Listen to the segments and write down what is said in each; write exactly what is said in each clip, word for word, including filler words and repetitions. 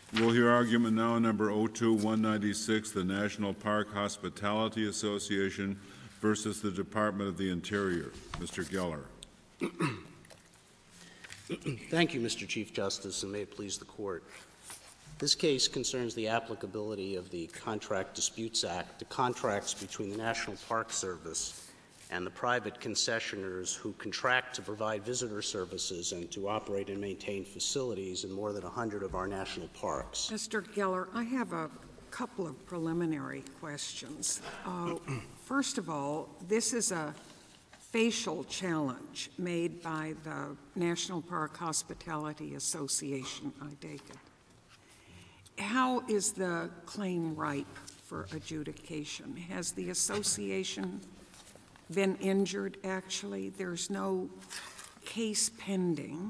We'll hear argument now, number oh two one ninety-six, the National Park Hospitality Association versus the Department of the Interior. Mister Geller. Thank you, Mister Chief Justice, and may it please the Court. This case concerns the applicability of the Contract Disputes Act to contracts between the National Park Service and the private concessioners who contract to provide visitor services and to operate and maintain facilities in more than one hundred of our national parks. Mister Geller, I have a couple of preliminary questions. Uh, first of all, this is a facial challenge made by the National Park Hospitality Association, I take it. How is the claim ripe for adjudication? Has the association been injured, actually? There's no case pending.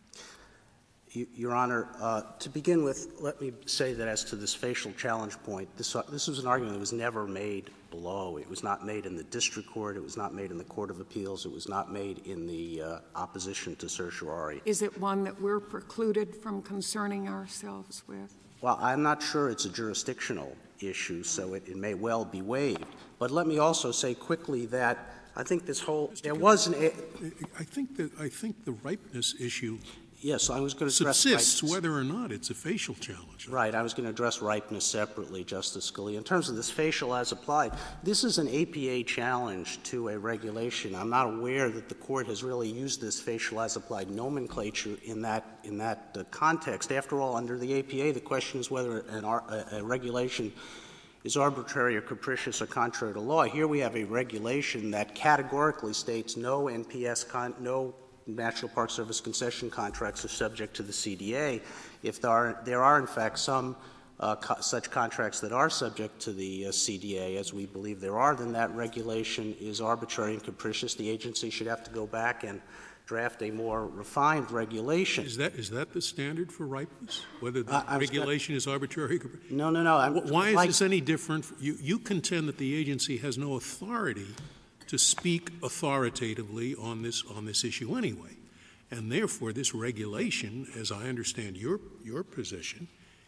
Your Honor, uh, to begin with, let me say that as to this facial challenge point, this, uh, this was an argument that was never made below. It was not made in the district court. It was not made in the Court of Appeals. It was not made in the uh, opposition to certiorari. Is it one that we're precluded from concerning ourselves with? Well, I'm not sure it's a jurisdictional issue, so it, it may well be waived. But let me also say quickly that I think this whole — there was an — I think that I think the ripeness issue Yes, I was going to address subsists ripeness. whether or not it's a facial challenge. Right. I was going to address ripeness separately, Justice Scalia. In terms of this facial as applied, this is an A P A challenge to a regulation. I'm not aware that the Court has really used this facial as applied nomenclature in that in that uh, context. After all, under the A P A, the question is whether an, a, a regulation is arbitrary or capricious or contrary to law. Here we have a regulation that categorically states no N P S con- no National Park Service concession contracts are subject to the C D A. If there are, there are in fact, some uh, co- such contracts that are subject to the uh, C D A, as we believe there are, then that regulation is arbitrary and capricious. The agency should have to go back and draft a more refined regulation. Is that is that the standard for ripeness? Whether the uh, regulation is arbitrary? Or capricious? No, no, no. I'm, Why is like, this any different? You, you contend that the agency has no authority to speak authoritatively on this on this issue anyway, and therefore this regulation, as I understand your your position,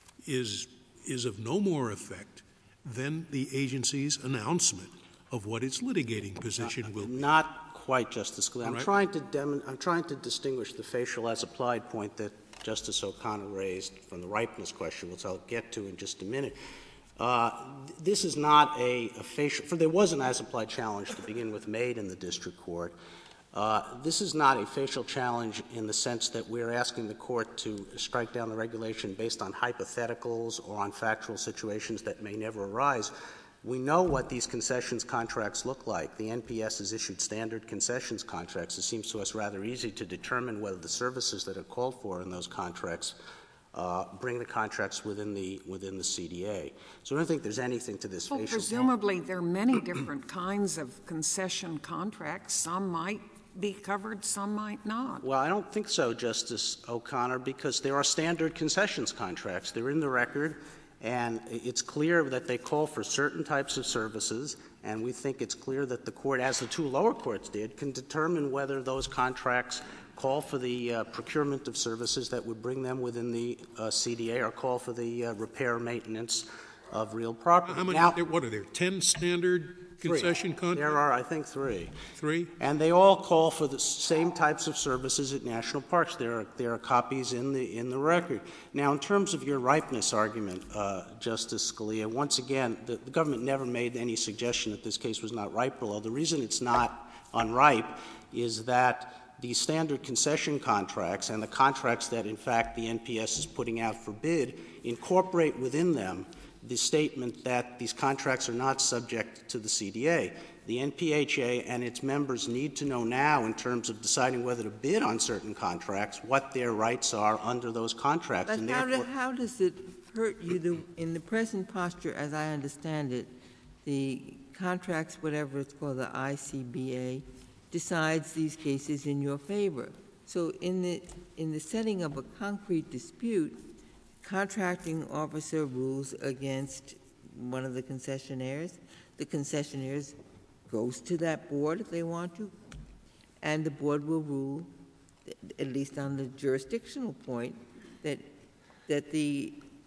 is is of no more effect than the agency's announcement of what its litigating position not, will be. Not quite, Justice Scalia. I'm right. trying to dem- I'm trying to distinguish the facial as applied point that Justice O'Connor raised from the ripeness question, which I'll get to in just a minute. Uh, this is not a, a facial — for there was an as-applied challenge to begin with made in the district court. Uh, this is not a facial challenge in the sense that we're asking the court to strike down the regulation based on hypotheticals or on factual situations that may never arise. We know what these concessions contracts look like. The N P S has issued standard concessions contracts. It seems to us rather easy to determine whether the services that are called for in those contracts Uh, bring the contracts within the within the C D A. So I don't think there's anything to this well, facial. Presumably there are many different kinds of concession contracts. Some might be covered, some might not. Well, I don't think so, Justice O'Connor, because there are standard concessions contracts. They're in the record, and it's clear that they call for certain types of services, and we think it's clear that the court, as the two lower courts did, can determine whether those contracts call for the uh, procurement of services that would bring them within the uh, C D A or call for the uh, repair maintenance of real property. How many, now, what are there, ten standard concession contracts? There are, I think, three. Three? And they all call for the same types of services at national parks. There are, there are copies in the, in the record. Now, in terms of your ripeness argument, uh, Justice Scalia, once again, the, the government never made any suggestion that this case was not ripe below. The reason it's not unripe is that the standard concession contracts and the contracts that, in fact, the N P S is putting out for bid incorporate within them the statement that these contracts are not subject to the C D A. The N P H A and its members need to know now, in terms of deciding whether to bid on certain contracts, what their rights are under those contracts. But and how, therefore, do, how does it hurt you? The, in the present posture, as I understand it, the contracts, whatever it's called, the I C B A, decides these cases in your favor. So in the in the setting of a concrete dispute, contracting officer rules against one of the concessionaires. The concessionaires goes to that board if they want to, and the board will rule, at least on the jurisdictional point, that that the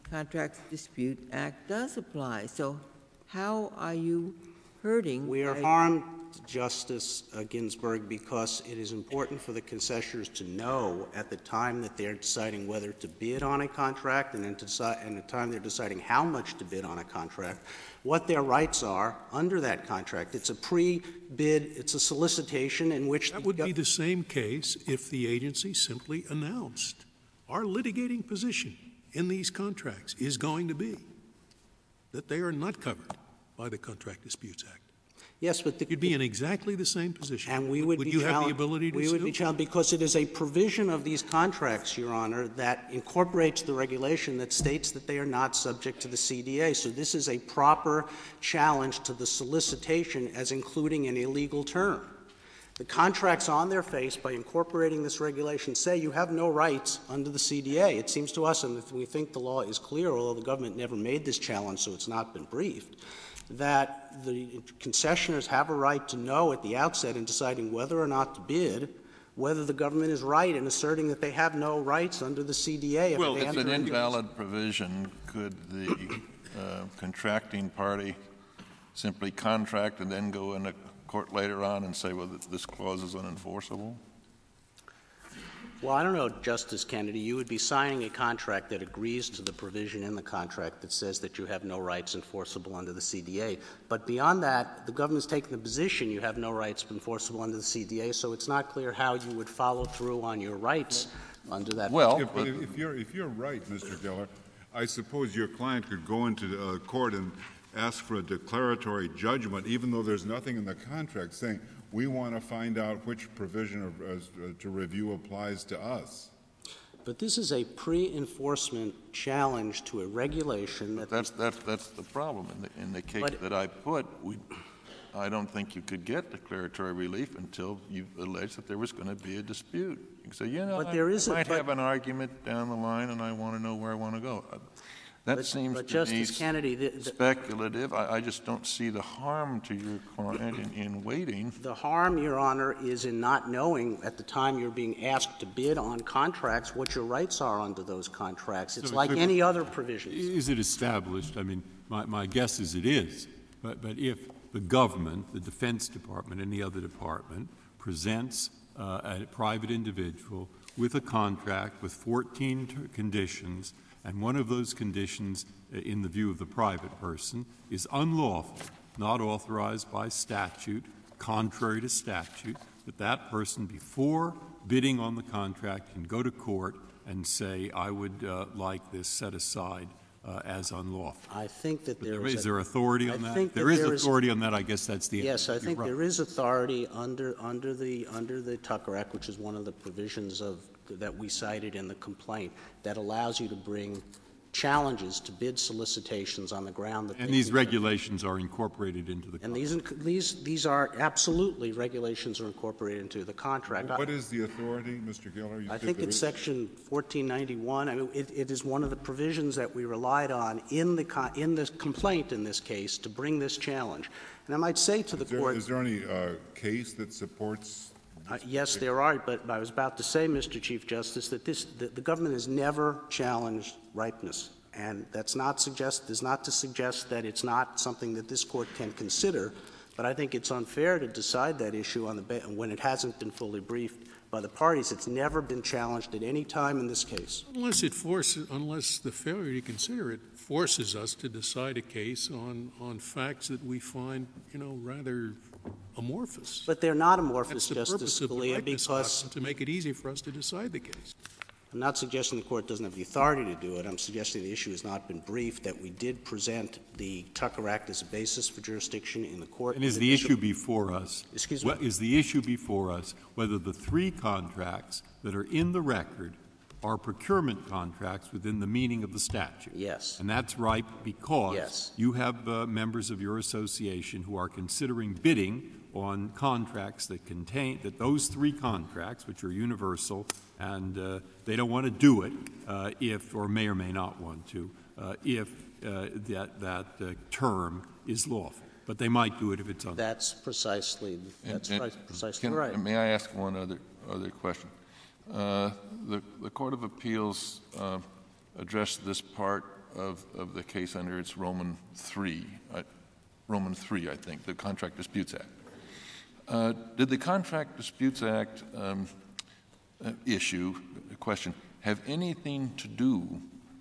Contracts Dispute Act does apply. So how are you hurting? We are by- harmed, Justice uh, Ginsburg, because it is important for the concessioners to know at the time that they're deciding whether to bid on a contract and then to decide, and the time they're deciding how much to bid on a contract, what their rights are under that contract. It's a pre-bid, it's a solicitation in which That the would gov- be the same case if the agency simply announced our litigating position in these contracts is going to be that they are not covered by the Contract Disputes Act. Yes, but the, You'd be in exactly the same position. and we would, would be you have the challenged- ability to we would sue? be challenged because it is a provision of these contracts, Your Honor, that incorporates the regulation that states that they are not subject to the C D A. So this is a proper challenge to the solicitation as including an illegal term. The contracts on their face, by incorporating this regulation, say you have no rights under the C D A. It seems to us, and we think the law is clear, although the government never made this challenge, so it's not been briefed, that the concessioners have a right to know at the outset in deciding whether or not to bid whether the government is right in asserting that they have no rights under the C D A. If Well, they if enter an into- invalid provision, could the uh, contracting party simply contract and then go into court later on and say, well, this clause is unenforceable? Well, I don't know, Justice Kennedy. You would be signing a contract that agrees to the provision in the contract that says that you have no rights enforceable under the C D A. But beyond that, the government's taken the position you have no rights enforceable under the C D A, so it's not clear how you would follow through on your rights under that. Well, If, but if you're, if you're right, Mister Geller, I suppose your client could go into uh, court and ask for a declaratory judgment, even though there's nothing in the contract saying, we want to find out which provision of, uh, to review applies to us. But this is a pre-enforcement challenge to a regulation that that's, that's, that's the problem. In the, in the case But- that I put, we, I don't think you could get declaratory relief until you allege that there was going to be a dispute. You can say, you know, But I, there is I a- might but- have an argument down the line and I want to know where I want to go. That But- seems but to Justice me Kennedy, the- the- speculative. I, I just don't see the harm to your client in, in waiting. the harm, Your Honor, is in not knowing at the time you're being asked to bid on contracts what your rights are under those contracts. It's So like could- any other provisions. Is it established? I mean, my, my guess is it is. But, but if the government, the Defense Department, any other department, presents uh, a private individual with a contract with fourteen t- conditions, and one of those conditions, uh, in the view of the private person, is unlawful, not authorized by statute, contrary to statute, that that person, before bidding on the contract, can go to court and say, I would uh, like this set aside uh, as unlawful. I think that there Is is a- there authority I on that? think There that is there is- authority on that. I guess that's the Yes, I answer. think You're there right. is authority under under the under the Tucker Act, which is one of the provisions of that we cited in the complaint, that allows you to bring challenges to bid solicitations on the ground that And they these can- regulations are incorporated into the and contract. these these these are absolutely regulations are incorporated into the contract. What is the authority, Mister Geller? You I said think there it's is- section fourteen ninety-one. I mean, it, it is one of the provisions that we relied on in the con- in the complaint in this case to bring this challenge. And I might say to the Is there, court, is there any uh, case that supports? uh, yes, there are, but I was about to say, Mister Chief Justice, that this that the government has never challenged ripeness, and that's not suggest is not to suggest that it's not something that this court can consider. But I think it's unfair to decide that issue on the ba- when it hasn't been fully briefed by the parties. It's never been challenged at any time in this case. Unless it forces, unless the failure to consider it forces us to decide a case on, on facts that we find, you know, rather amorphous. But they're not amorphous, That's the Justice purpose of the Scalia, ripeness because doctrine, to make it easy for us to decide the case. I'm not suggesting the court doesn't have the authority to do it. I'm suggesting the issue has not been briefed, that we did present the Tucker Act as a basis for jurisdiction in the court. And is the issue before us? Excuse me? What is the issue before us whether the three contracts that are in the record are procurement contracts within the meaning of the statute? Yes. And that's right because Yes. you have uh, members of your association who are considering bidding on contracts that contain that those three contracts, which are universal, and uh, they don't want to do it uh, if, or may or may not want to, uh, if uh, that that uh, term is lawful. But they might do it if it's unlawful. That's precisely, that's And- pri- and precisely can- right. May I ask one other other question? Uh, the, the Court of Appeals uh, addressed this part of, of the case under its Roman three, uh, Roman three, I think, the Contract Disputes Act. Uh, did the Contract Disputes Act um, uh, issue, question, have anything to do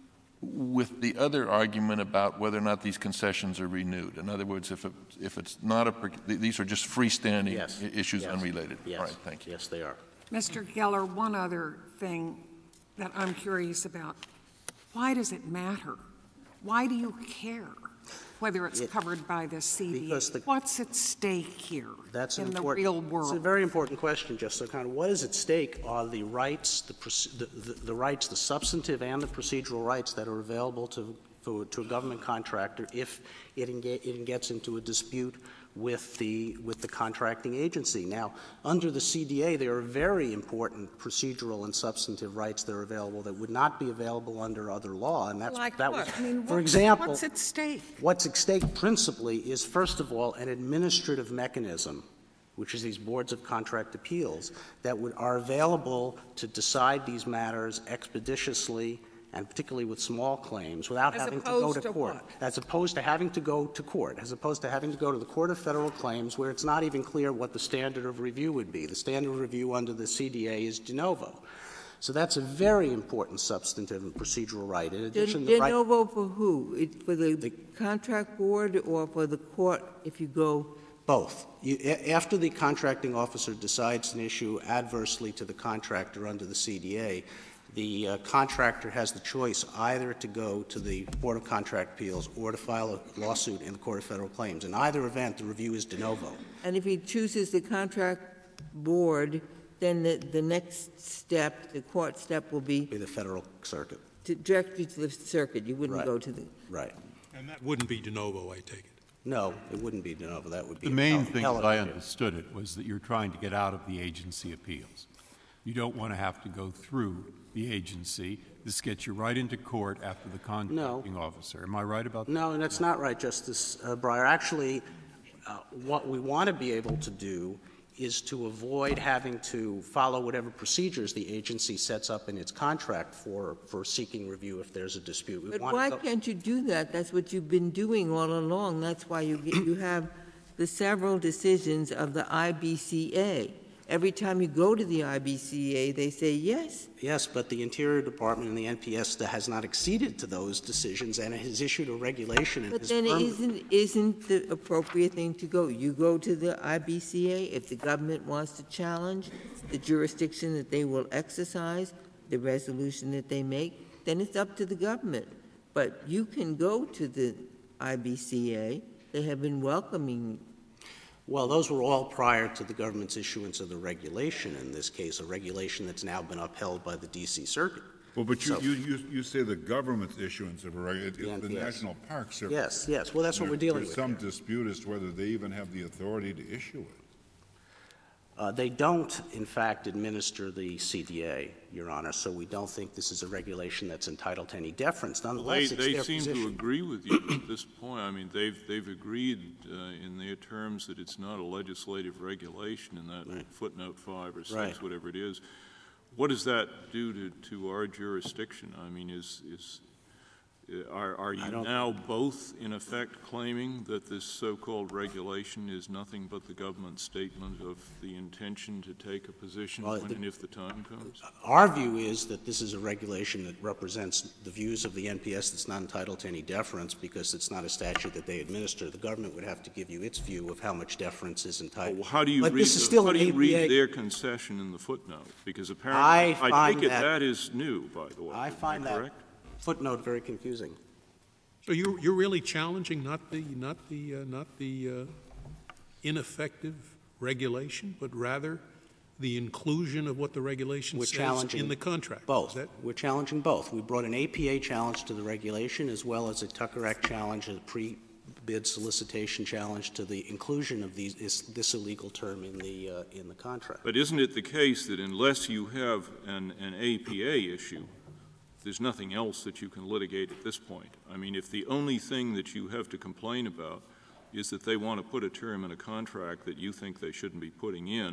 with the other argument about whether or not these concessions are renewed? In other words, if, it, if it's not a, these are just freestanding Yes. issues Yes. unrelated. Yes. All right, thank you. Yes, they are. Mister Geller, one other thing that I'm curious about. Why does it matter? Why do you care whether it's It- covered by the C D A? because the- What's at stake here That's an in the important, real It's a world? very important question, Justice O'Connor. What is at stake are the rights, the, proce- the, the, the rights, the substantive and the procedural rights that are available to, to, to a government contractor if it, enga- it gets into a dispute with the, with the contracting agency. Now, under the C D A, there are very important procedural and substantive rights that are available that would not be available under other law, and that's Like that what? was, I mean, for what's- example, what's at stake? What's at stake principally is, first of all, an administrative mechanism, which is these boards of contract appeals, that would, are available to decide these matters expeditiously and particularly with small claims without As having to go opposed to to court. what? As opposed to having to go to court, as opposed to having to go to the Court of Federal Claims where it's not even clear what the standard of review would be. The standard of review under the C D A is de novo. So that's a very important substantive and procedural right. In addition, De, the right— de novo for who? It, for the, the contract board or for the court if you go? Both. You, a- after the contracting officer decides an issue adversely to the contractor under the C D A, the uh, contractor has the choice either to go to the Board of Contract Appeals or to file a lawsuit in the Court of Federal Claims. In either event, the review is de novo. And if he chooses the contract board, then the, the next step, the court step, will be Be the Federal Circuit. to direct you to the circuit. You wouldn't Right. go to the. Right. And that wouldn't be de novo, I take it. No, it wouldn't be de novo. That would be The main appellate- thing, as appellate I review. understood it, was that you're trying to get out of the agency appeals. You don't want to have to go through the agency. This gets you right into court after the contracting officer. Am I right about that? No, and that's not right, Justice uh, Breyer. Actually, uh, what we want to be able to do is to avoid having to follow whatever procedures the agency sets up in its contract for, for seeking review if there's a dispute. We But want why to go- can't you do that? That's what you've been doing all along. That's why you get, you have the several decisions of the I B C A. Every time you go to the I B C A, they say yes. Yes, but the Interior Department and the N P S has not acceded to those decisions and has issued a regulation. And But has then perm- isn't, isn't the appropriate thing to go? You go to the I B C A if the government wants to challenge the jurisdiction that they will exercise, the resolution that they make, then it's up to the government. But you can go to the I B C A. They have been welcoming. Well, those were all prior to the government's issuance of the regulation, in this case, a regulation that's now been upheld by the D C Circuit. Well, but you, So- you, you, you say the government's issuance of a reg, it- The it's the N P S. National Park Service. Yes, yes. Well, that's what we're dealing with There's some here. dispute as to whether they even have the authority to issue it. Uh, They don't, in fact, administer the C D A, Your Honor, so we don't think this is a regulation that's entitled to any deference. They, Nonetheless, it's they their seem to position. agree with you at this point. I mean, they've, they've agreed uh, in their terms that it's not a legislative regulation in that Right. footnote five or six, Right. whatever it is. What does that do to, to our jurisdiction? I mean, is, is, uh, are, are you don't- now both in effect claiming that this so-called regulation is nothing but the government's statement of the intention to take a position Well, when the- and if the time comes? Our view is that this is a regulation that represents the views of the N P S that's not entitled to any deference because it's not a statute that they administer. The government would have to give you its view of how much deference is entitled. Well, how do you But read, this is the- still how an do you A P read A their concession in the footnote? Because I apparently, I find take it that- that is new, by the way. I Am find that correct? footnote very confusing. So you're, you're really challenging not the, not the, uh, not the uh, ineffective regulation, but rather the inclusion of what the regulation We're says challenging in the contract? Both. Is that- We're challenging both. We brought an A P A challenge to the regulation as well as a Tucker Act challenge, a pre-bid solicitation challenge to the inclusion of these, this, this illegal term in the, uh, in the contract. But isn't it the case that unless you have an, an A P A issue, there's nothing else that you can litigate at this point? I mean, if the only thing that you have to complain about is that they want to put a term in a contract that you think they shouldn't be putting in,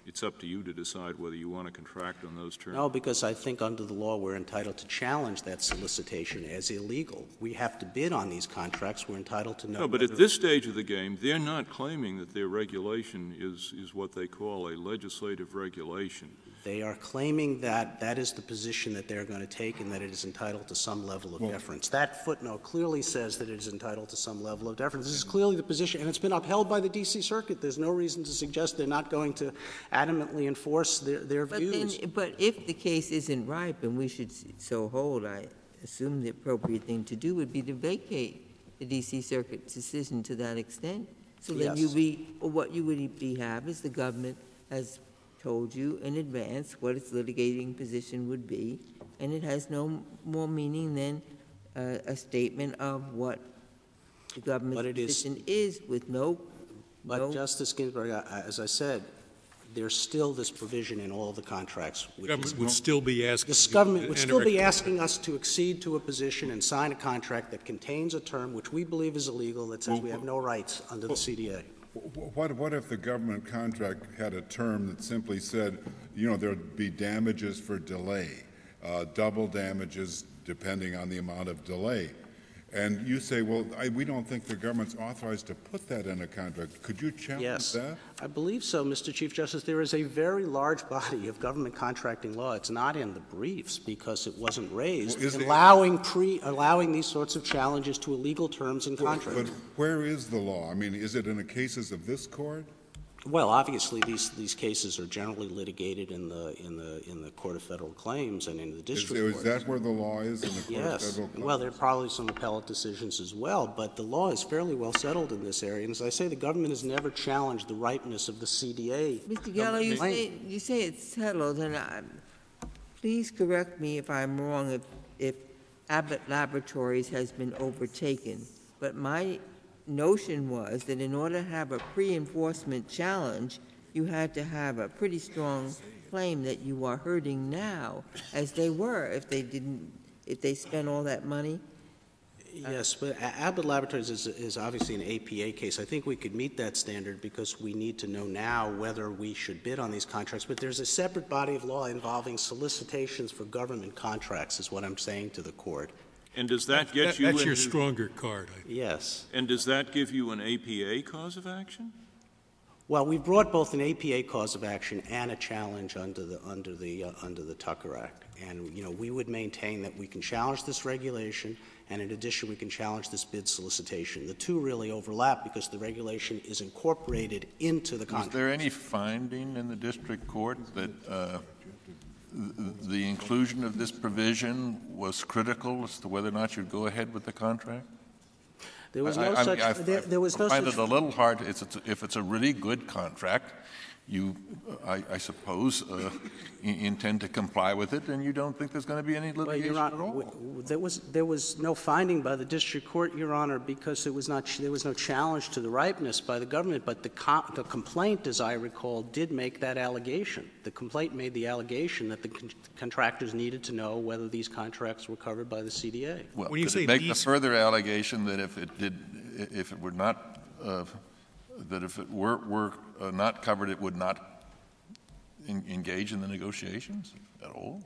it's up to you to decide whether you want to contract on those terms. No, because I think under the law we're entitled to challenge that solicitation as illegal. We have to bid on these contracts. We're entitled to know. No, but whether at this stage of the game, they're not claiming that their regulation is, is what they call a legislative regulation. They are claiming that that is the position that they're going to take and that it is entitled to some level of Well, deference. That footnote clearly says that it is entitled to some level of deference. This is clearly the position, and it's been upheld by the D C Circuit. There's no reason to suggest they're not going to adamantly enforce their, their But views. then, but if the case isn't ripe, and we should so hold, I assume the appropriate thing to do would be to vacate the D C Circuit's decision to that extent. So then you Yes. be, or what you would be have is the government has told you in advance what its litigating position would be, and it has no more meaning than uh, a statement of what the government's But it is- position is, with no, But, no Justice Ginsburg, I- as I said, there's still this provision in all the contracts. The Which is, government would still be asking. this you government to would enter still a- be asking us to accede to a position and sign a contract that contains a term which we believe is illegal that says Well, we have no rights under the C D A. Wh- What, what if the government contract had a term that simply said, you know, there'd be damages for delay, uh, double damages depending on the amount of delay? And you say, well, I, we don't think the government's authorized to put that in a contract. Could you challenge Yes, that? I believe so, Mister Chief Justice. There is a very large body of government contracting law. It's not in the briefs because it wasn't raised, Well, is there- allowing pre allowing these sorts of challenges to illegal terms in But contracts. where is the law? I mean, is it in the cases of this court? Well, obviously, these these cases are generally litigated in the in the in the Court of Federal Claims and in the Is, district is court. that where the law is, in the court of Yes. federal claims? Well, there are probably some appellate decisions as well, but the law is fairly well settled in this area. And as I say, the government has never challenged the ripeness of the C D A. Mister Gallo, you Claim. say, you say it's settled, and I, please correct me if I'm wrong, if, if Abbott Laboratories has been overtaken. But my notion was that in order to have a pre-enforcement challenge, you had to have a pretty strong claim that you are hurting now, as they were if they didn't, if they spent all that money. Yes, but A- Abbott Laboratories is, is obviously an A P A case. I think we could meet that standard because we need to know now whether we should bid on these contracts. But there's a separate body of law involving solicitations for government contracts, is what I'm saying to the court. And does that get That- you That's your into- stronger card. I- Yes. And does that give you an A P A cause of action? Well, we brought both an A P A cause of action and a challenge under the under the uh, under the Tucker Act, and you know we would maintain that we can challenge this regulation, and in addition we can challenge this bid solicitation. The two really overlap because the regulation is incorporated into the Was contract. there any finding in the district court that uh, th- the inclusion of this provision was critical as to whether or not you'd go ahead with the contract? There was I- no I- such. I- there, there was no I find such. it a little hard, it's, it's- if it's a really good contract, you, I, I suppose, uh, i- intend to comply with it, and you don't think there's going to be any Well, litigation Your at Honor, all? w- w- there was there was no finding by the district court, Your Honor, because there was not there was no challenge to the ripeness by the government. But the co- the complaint, as I recall, did make that allegation. The complaint made the allegation that the con- contractors needed to know whether these contracts were covered by the C D A. Well, When you could say it make the these- further allegation that if it did, i- if it were not, uh, that if it were, were uh, not covered, it would not en- engage in the negotiations at all?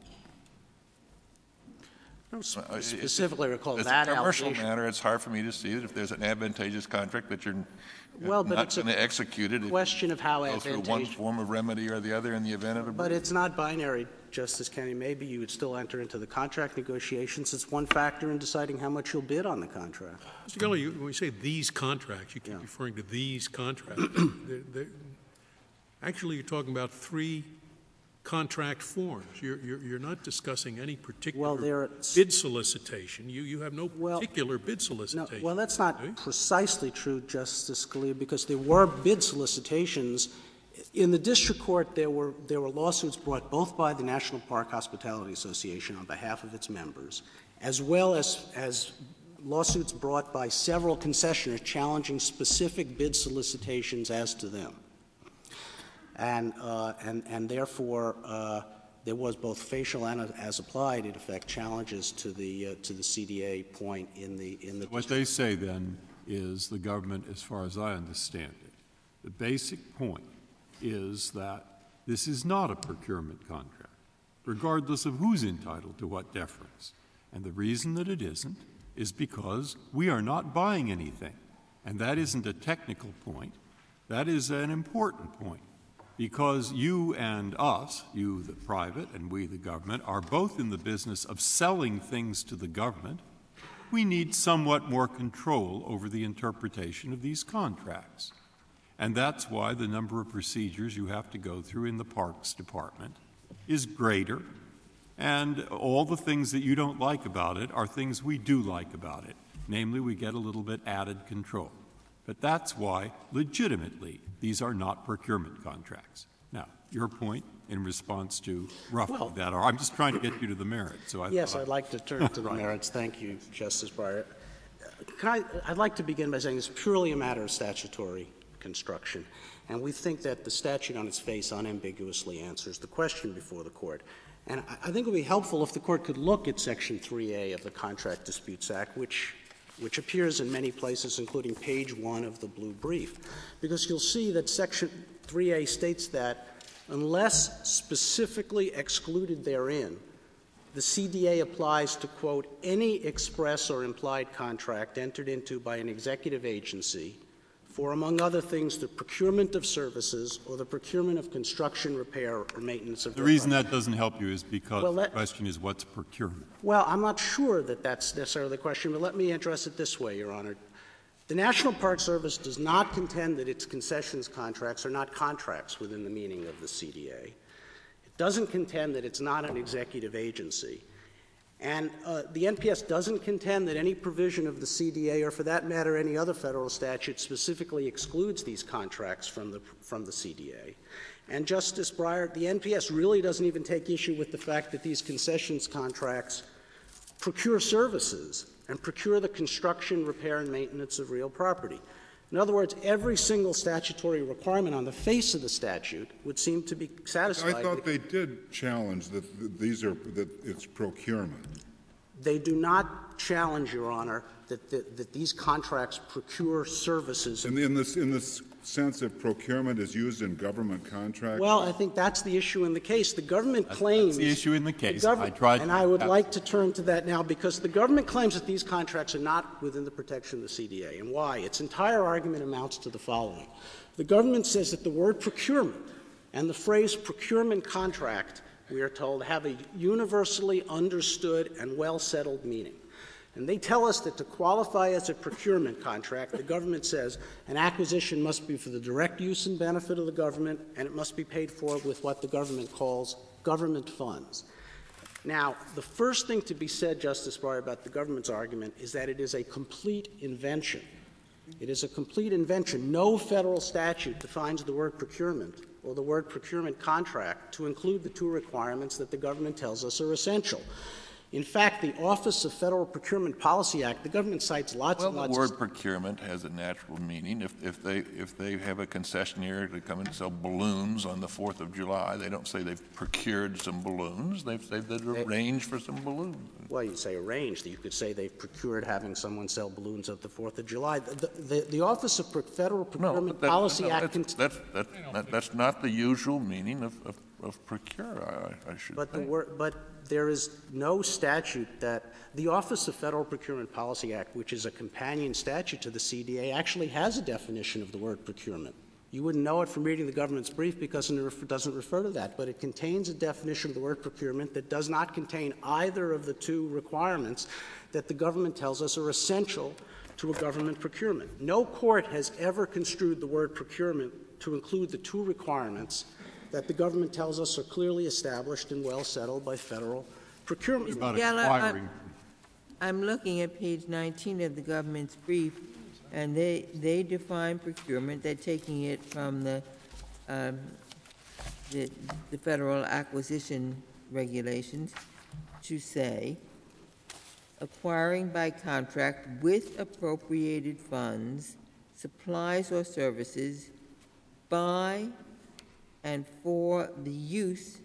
I don't sp- Uh, it- specifically recall It's that a commercial allegation. matter. It's hard for me to see that if there's an advantageous contract that you're Well, but not it's a going to execute it. if you question of how Go through one advantageous. form of remedy or the other in the event of a But breach. it's not binary, Justice Kennedy. Maybe you would still enter into the contract negotiations. It's one factor in deciding how much you'll bid on the contract. Mister Geller, you, when you say these contracts, you keep Yeah. referring to these contracts. They're- they're- actually, you're talking about three contract forms. You're, you're, you're not discussing any particular Well, there are- bid solicitation. You, you have no Well, particular bid No, solicitation. well, that's do you? not precisely true, Justice Scalia, because there were bid solicitations. In the district court, there were there were lawsuits brought both by the National Park Hospitality Association on behalf of its members, as well as as lawsuits brought by several concessionaires challenging specific bid solicitations as to them. And uh, and and therefore, uh, there was both facial and as applied, in effect, challenges to the uh, to the C D A point in the in the. What they say then is the government, as far as I understand it, the basic point is that This is not a procurement contract, regardless of who's entitled to what deference. And the reason that it isn't is because we are not buying anything. And that isn't a technical point. That is an important point. Because you and us, you the private and we the government, are both in the business of selling things to the government, we need somewhat more control over the interpretation of these contracts. And that's why the number of procedures you have to go through in the Parks Department is greater. And all the things that you don't like about it are things we do like about it. Namely, we get a little bit added control. But that's why, legitimately, these are not procurement contracts. Now, your point in response to roughly Well, that, are, I'm just trying to get you to the merits. So I Yes, thought, I'd like to turn to the Right. merits. Thank you, Justice Breyer. Can I, I'd like to begin by saying it's purely a matter of statutory construction, and we think that the statute on its face unambiguously answers the question before the Court. And I, I think it would be helpful if the Court could look at Section three A of the Contract Disputes Act, which which appears in many places, including page one of the blue brief, because you'll see that Section three A states that unless specifically excluded therein, the C D A applies to, quote, any express or implied contract entered into by an executive agency for, among other things, the procurement of services or the procurement of construction, repair, or maintenance of the reason that doesn't help you is because Well, the that- question is what's procurement. Well, I'm not sure that that's necessarily the question, but let me address it this way, Your Honor. The National Park Service does not contend that its concessions contracts are not contracts within the meaning of the C D A. It doesn't contend that it's not an executive agency. And uh, the N P S doesn't contend that any provision of the C D A, or for that matter any other federal statute, specifically excludes these contracts from the, from the C D A. And, Justice Breyer, the N P S really doesn't even take issue with the fact that these concessions contracts procure services and procure the construction, repair, and maintenance of real property. In other words, every single statutory requirement on the face of the statute would seem to be satisfied. I thought they did challenge that th- these are, that it's procurement. They do not challenge, Your Honor, that, that, that these contracts procure services. In, in this, in this sense of procurement is used in government contracts? Well, I think that's the issue in the case. The government That's, claims that's the issue in the case. the I tried, and I would that's, like to turn to that now, because the government claims that these contracts are not within the protection of the C D A. And why? Its entire argument amounts to the following. The government says that the word procurement and the phrase procurement contract, we are told, have a universally understood and well-settled meaning. And they tell us that to qualify as a procurement contract, the government says an acquisition must be for the direct use and benefit of the government, and it must be paid for with what the government calls government funds. Now, the first thing to be said, Justice Breyer, about the government's argument is that it is a complete invention. It is a complete invention. No federal statute defines the word procurement or the word procurement contract to include the two requirements that the government tells us are essential. In fact, the Office of Federal Procurement Policy Act, the government cites lots Well, and the lots word of... procurement has a natural meaning. If, if they if they have a concessionaire to come and sell balloons on the fourth of July, they don't say they've procured some balloons. They've said they've arranged for some balloons. Well, you say arranged. You could say they've procured having someone sell balloons at the fourth of July. The, the, the Office of Pro- Federal Procurement but that- Policy no, Act... That's, that's, that, that, that's not the usual meaning of, of, of procure, I, I should But the think. word, but there is no statute that the Office of Federal Procurement Policy Act, which is a companion statute to the C D A, actually has a definition of the word procurement. You wouldn't know it from reading the government's brief because it doesn't refer to that, but it contains a definition of the word procurement that does not contain either of the two requirements that the government tells us are essential to a government procurement. No court has ever construed the word procurement to include the two requirements that the government tells us are clearly established and well settled by federal procurement. about Geller, acquiring. I'm looking at page nineteen of the government's brief, and they, they define procurement. They're taking it from the, um, the, the federal acquisition regulations to say, acquiring by contract with appropriated funds, supplies or services by and for the use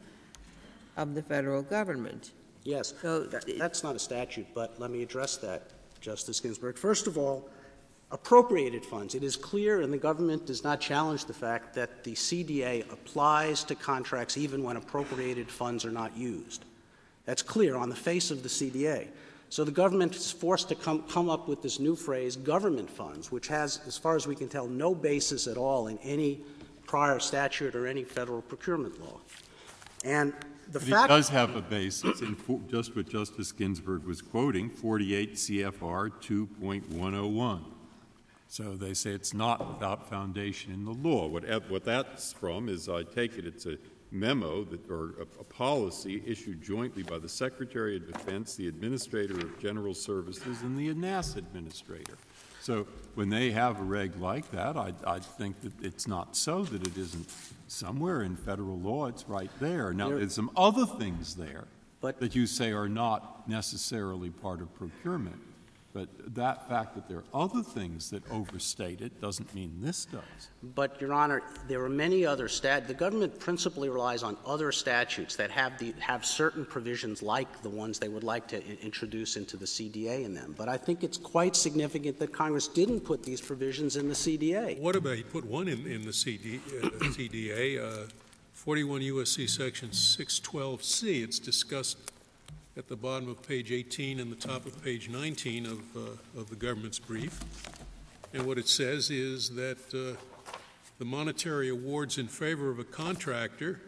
of the federal government. Yes, So that, it- that's not a statute, but let me address that, Justice Ginsburg. First of all, appropriated funds. It is clear, and the government does not challenge the fact that the C D A applies to contracts even when appropriated funds are not used. That's clear on the face of the C D A. So the government is forced to come, come up with this new phrase, government funds, which has, as far as we can tell, no basis at all in any prior statute or any federal procurement law. And the but fact— it does have a basis in for, just what Justice Ginsburg was quoting, forty-eight C F R two point one oh one. So they say it's not without foundation in the law. What, what that's from is, I take it, it's a memo that, or a, a policy issued jointly by the Secretary of Defense, the Administrator of General Services, and the N A S Administrator. So when they have a reg like that, I, I think that it's not so that it isn't somewhere in federal law. It's right there. Now, There, there's some other things there but, that you say are not necessarily part of procurement. But that fact that there are other things that overstate it doesn't mean this does. But, Your Honor, there are many other stat— the government principally relies on other statutes that have the have certain provisions like the ones they would like to I- introduce into the C D A in them. But I think it's quite significant that Congress didn't put these provisions in the C D A. What about he put one in, in the C D, uh, C D A, uh, forty-one U S C Section six twelve C. It's discussed at the bottom of page eighteen and the top of page nineteen of, uh, of the government's brief. And what it says is that uh, the monetary awards in favor of a contractor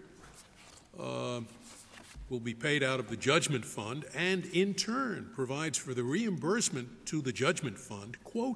uh, will be paid out of the judgment fund and in turn provides for the reimbursement to the judgment fund, quote,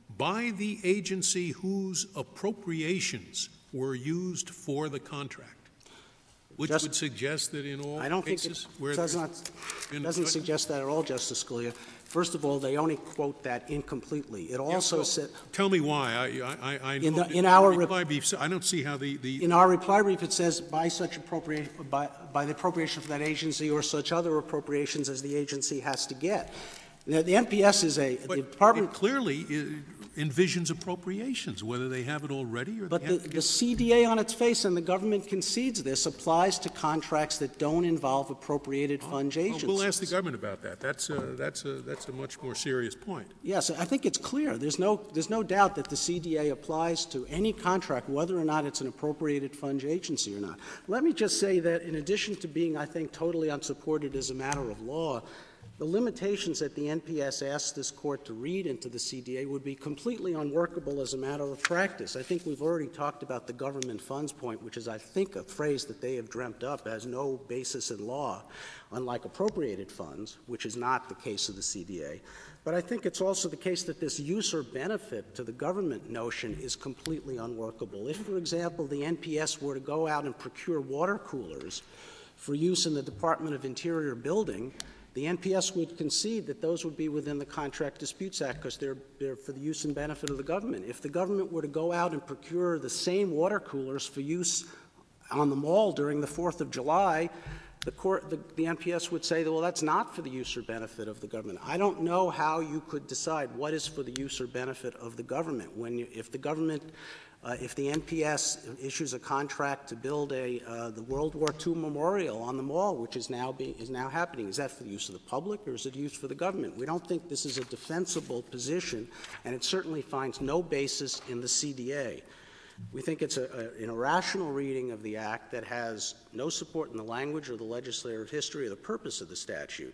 by the agency whose appropriations were used for the contract. Which Just, would suggest that in all I don't cases think it where does not, doesn't suggest that at all, Justice Scalia. First of all, they only quote that incompletely. It also yeah, well, said— Tell me why. I, I, I in, the, in, in our reply brief, I don't see how the, the in our reply brief it says by such appropriation by, by the appropriation for that agency or such other appropriations as the agency has to get. Now, the N P S is a but the department it clearly envisions appropriations, whether they have it already or But they the, have to the get C D A on its face, and the government concedes this, applies to contracts that don't involve appropriated fund Well, agencies. we'll ask the government about that. That's a, that's a, that's a much more serious point. Yes, I think it's clear. There's no, there's no doubt that the C D A applies to any contract, whether or not it's an appropriated fund agency or not. Let me just say that in addition to being, I think, totally unsupported as a matter of law, the limitations that the N P S asked this Court to read into the C D A would be completely unworkable as a matter of practice. I think we've already talked about the government funds point, which is, I think, a phrase that they have dreamt up, has no basis in law, unlike appropriated funds, which is not the case of the C D A. But I think it's also the case that this use or benefit to the government notion is completely unworkable. If, for example, the N P S were to go out and procure water coolers for use in the Department of Interior building, the N P S would concede that those would be within the Contract Disputes Act because they're, they're for the use and benefit of the government. If the government were to go out and procure the same water coolers for use on the mall during the fourth of July, the, court, the, the N P S would say, well, that's not for the use or benefit of the government. I don't know how you could decide what is for the use or benefit of the government. When you, if the government Uh, if the N P S issues a contract to build a uh, the World War Two memorial on the mall, which is now being is now happening, is that for the use of the public or is it used for the government? We don't think this is a defensible position, and it certainly finds no basis in the C D A. We think it's a, a, an irrational reading of the Act that has no support in the language or the legislative history or the purpose of the statute.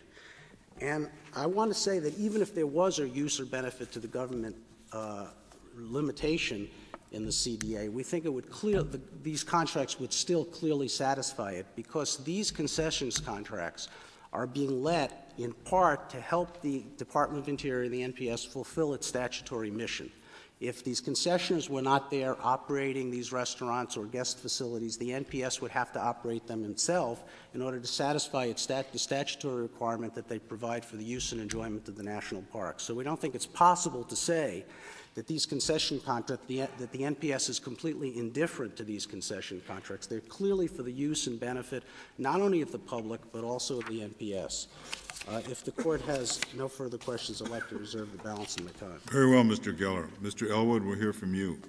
And I want to say that even if there was a use or benefit to the government uh, limitation in the C D A, we think it would clear the, these contracts would still clearly satisfy it because these concessions contracts are being let in part to help the Department of Interior and the N P S fulfill its statutory mission. If these concessions were not there operating these restaurants or guest facilities, the N P S would have to operate them itself in order to satisfy its stat- the statutory requirement that they provide for the use and enjoyment of the national parks. So we don't think it's possible to say that these concession contracts, the, that the N P S is completely indifferent to these concession contracts. They're clearly for the use and benefit not only of the public but also of the N P S. Uh, if the Court has no further questions, I'd like to reserve the balance of my time. Very well, Mister Geller. Mister Elwood, we'll hear from you.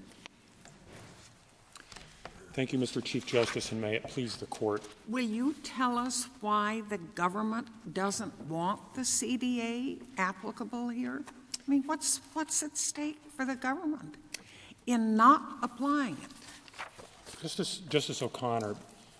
Thank you, Mister Chief Justice, and may it please the Court. Will you tell us why the government doesn't want the C D A applicable here? I mean, what's, what's at stake for the government in not applying it? Justice, Justice O'Connor,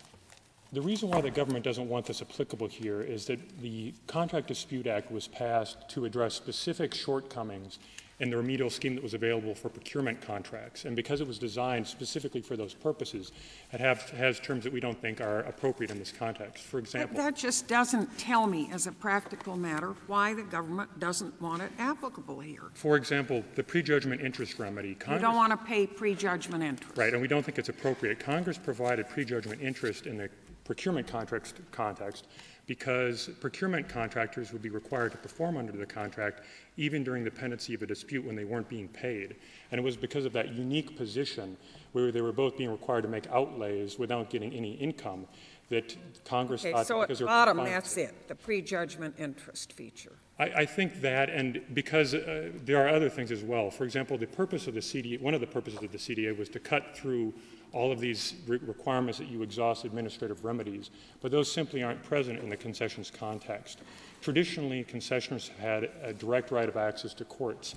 the reason why the government doesn't want this applicable here is that the Contract Dispute Act was passed to address specific shortcomings in the remedial scheme that was available for procurement contracts. And because it was designed specifically for those purposes, it have, has terms that we don't think are appropriate in this context. For example— But that just doesn't tell me, as a practical matter, why the government doesn't want it applicable here. For example, the prejudgment interest remedy. Congress, you don't want to pay prejudgment interest. Right, and we don't think it's appropriate. Congress provided prejudgment interest in the procurement context, context because procurement contractors would be required to perform under the contract even during the pendency of a dispute when they weren't being paid. And it was because of that unique position where they were both being required to make outlays without getting any income that Congress okay, thought— so because at bottom, that's it, the prejudgment interest feature. I, I think that, and because uh, there are other things as well. For example, the purpose of the C D A, one of the purposes of the C D A was to cut through all of these re- requirements that you exhaust administrative remedies, but those simply aren't present in the concessions context. Traditionally, concessioners have had a direct right of access to courts,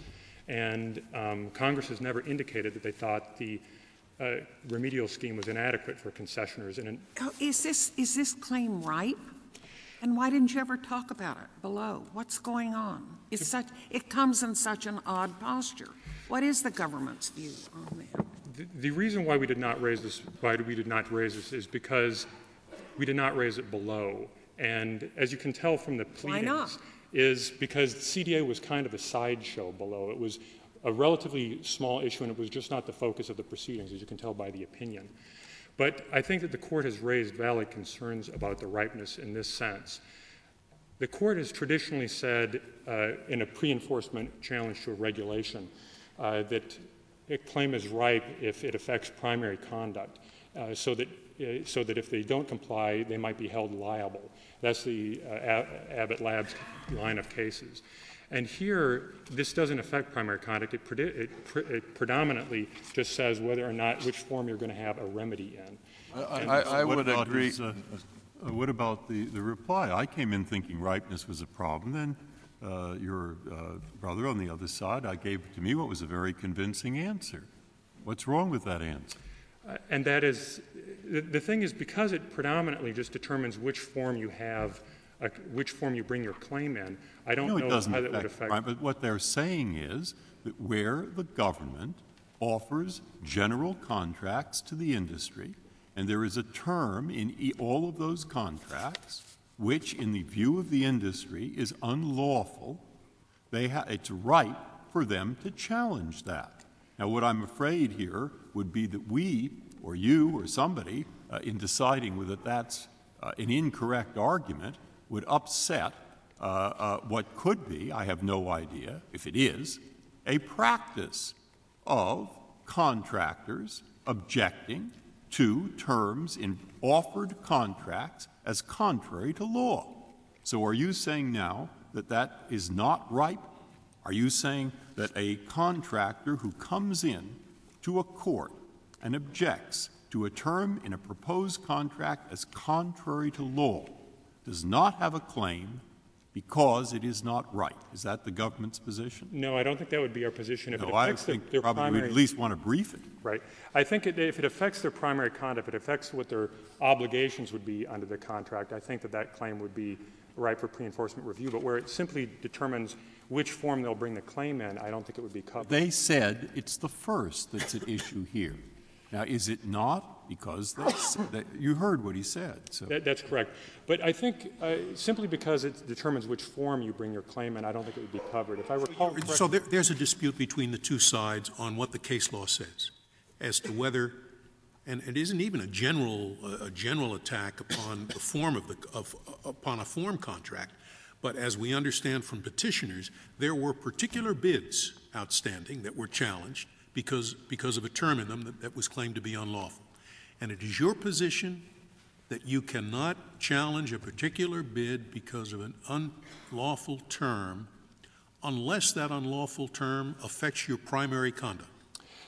and um, Congress has never indicated that they thought the uh, remedial scheme was inadequate for concessioners. And in, oh, is this is this claim ripe? And why didn't you ever talk about it below? What's going on? It's such, it comes in such an odd posture. What is the government's view on that? The, the reason why we did not raise this, why we did not raise this, is because we did not raise it below. And as you can tell from the pleadings, why not? Is because the C D A was kind of a sideshow below. It was a relatively small issue, and it was just not the focus of the proceedings, as you can tell by the opinion. But I think that the Court has raised valid concerns about the ripeness in this sense. The Court has traditionally said uh, in a pre-enforcement challenge to a regulation uh, that a claim is ripe if it affects primary conduct, uh, so that uh, so that if they don't comply, they might be held liable. That's the uh, Ab- Abbott Labs line of cases. And here, this doesn't affect primary conduct. It, pre- it, pre- it predominantly just says whether or not which form you're going to have a remedy in. I, I, I would agree. His, uh, uh, what about the, the reply? I came in thinking ripeness was a problem. Then uh, your uh, brother on the other side, I gave to me what was a very convincing answer. What's wrong with that answer? Uh, and that is, the, the thing is, because it predominantly just determines which form you have, uh, which form you bring your claim in, I don't no, know it doesn't how that affect, would affect. Right, but what they're saying is that where the government offers general contracts to the industry, and there is a term in e- all of those contracts which, in the view of the industry, is unlawful, they ha- it's right for them to challenge that. Now, what I'm afraid here would be that we, or you, or somebody, uh, in deciding whether that's uh, an incorrect argument, would upset uh, uh, what could be, I have no idea if it is, a practice of contractors objecting to terms in offered contracts as contrary to law. So are you saying now that that is not ripe? Are you saying that a contractor who comes in to a court and objects to a term in a proposed contract as contrary to law does not have a claim because it is not right? Is that the government's position? No, I don't think that would be our position. If no, it I affects think the, their probably primary, we'd at least want to brief it. Right. I think it, if it affects their primary conduct, if it affects what their obligations would be under the contract, I think that that claim would be ripe for pre-enforcement review. But where it simply determines which form they'll bring the claim in, I don't think it would be covered. They said it's the first that's at issue here. Now, is it not? Because they, they, you heard what he said. So. That, that's correct. But I think uh, simply because it determines which form you bring your claim in, I don't think it would be covered. If I recall correctly— So there, there's a dispute between the two sides on what the case law says as to whether, and it isn't even a general, uh, a general attack upon the form of the, of, upon a form contract, but as we understand from petitioners, there were particular bids outstanding that were challenged because, because of a term in them that, that was claimed to be unlawful. And it is your position that you cannot challenge a particular bid because of an unlawful term unless that unlawful term affects your primary conduct.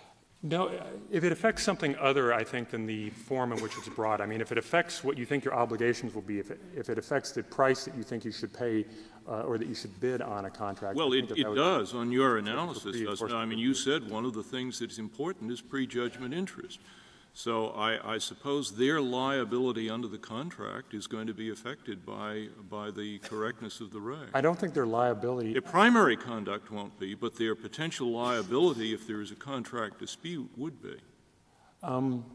No, if it affects something other, I think, than the form in which it's brought. I mean, if it affects what you think your obligations will be, if it, if it affects the price that you think you should pay uh, or that you should bid on a contract. Well, I it, think that it that would does on your be analysis, pre- doesn't it? I mean, you said one of the things that's important is prejudgment interest. So I, I suppose their liability under the contract is going to be affected by, by the correctness of the reg. I don't think their liability. Their primary conduct won't be, but their potential liability, if there is a contract dispute, would be. Um,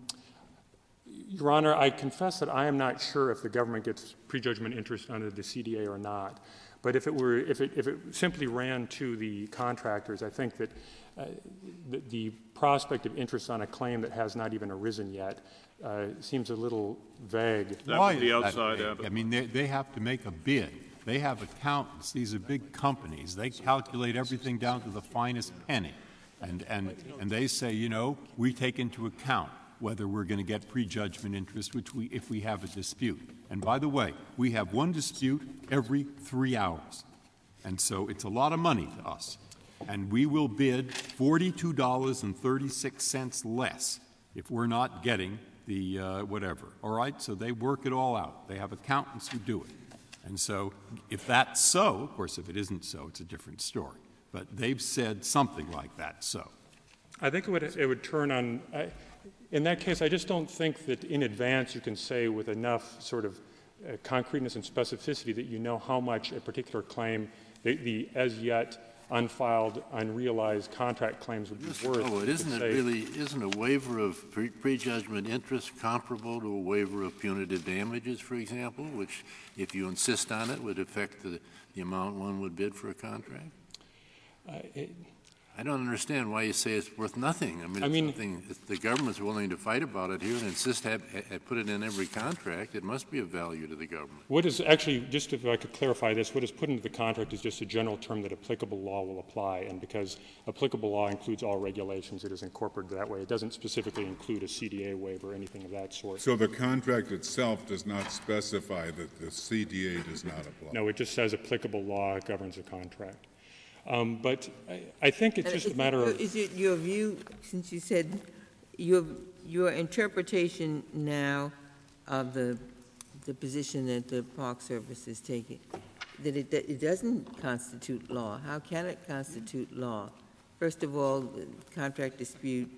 Your Honor, I confess that I am not sure if the government gets prejudgment interest under the C D A or not. But if it were, if it, if it simply ran to the contractors, I think that uh, the, the prospect of interest on a claim that has not even arisen yet uh, seems a little vague. That Why would be is that outside vague? Abbott. I mean, they, they have to make a bid. They have accountants. These are big companies. They calculate everything down to the finest penny. And, and, and they say, you know, we take into account whether we're going to get prejudgment interest, which we, if we have a dispute. And by the way, we have one dispute every three hours. And so it's a lot of money to us. And we will bid forty-two dollars and thirty-six cents less if we're not getting the uh, whatever. All right? So they work it all out. They have accountants who do it. And so if that's so, of course, if it isn't so, it's a different story. But they've said something like that so. I think it would, it would turn on I, in that case, I just don't think that in advance you can say with enough sort of uh, concreteness and specificity that you know how much a particular claim, the, the as yet unfiled, unrealized contract claims would be worth. Oh, it isn't to it say, really, isn't a waiver of pre- prejudgment interest comparable to a waiver of punitive damages, for example, which, if you insist on it, would affect the, the amount one would bid for a contract? Uh, it, I don't understand why you say it's worth nothing. I mean, I it's mean something, if the government's willing to fight about it here and insist have, have put it in every contract, it must be of value to the government. What is actually, just if I could clarify this, what is put into the contract is just a general term that applicable law will apply, and because applicable law includes all regulations, it is incorporated that way. It doesn't specifically include a C D A waiver or anything of that sort. So the contract itself does not specify that the C D A does not apply? No, it just says applicable law governs the contract. Um, but I, I think it's And just is a matter it, of... Is it your view, since you said your, your interpretation now of the, the position that the Park Service is taking, that it, that it doesn't constitute law? How can it constitute law? First of all, the Contract Dispute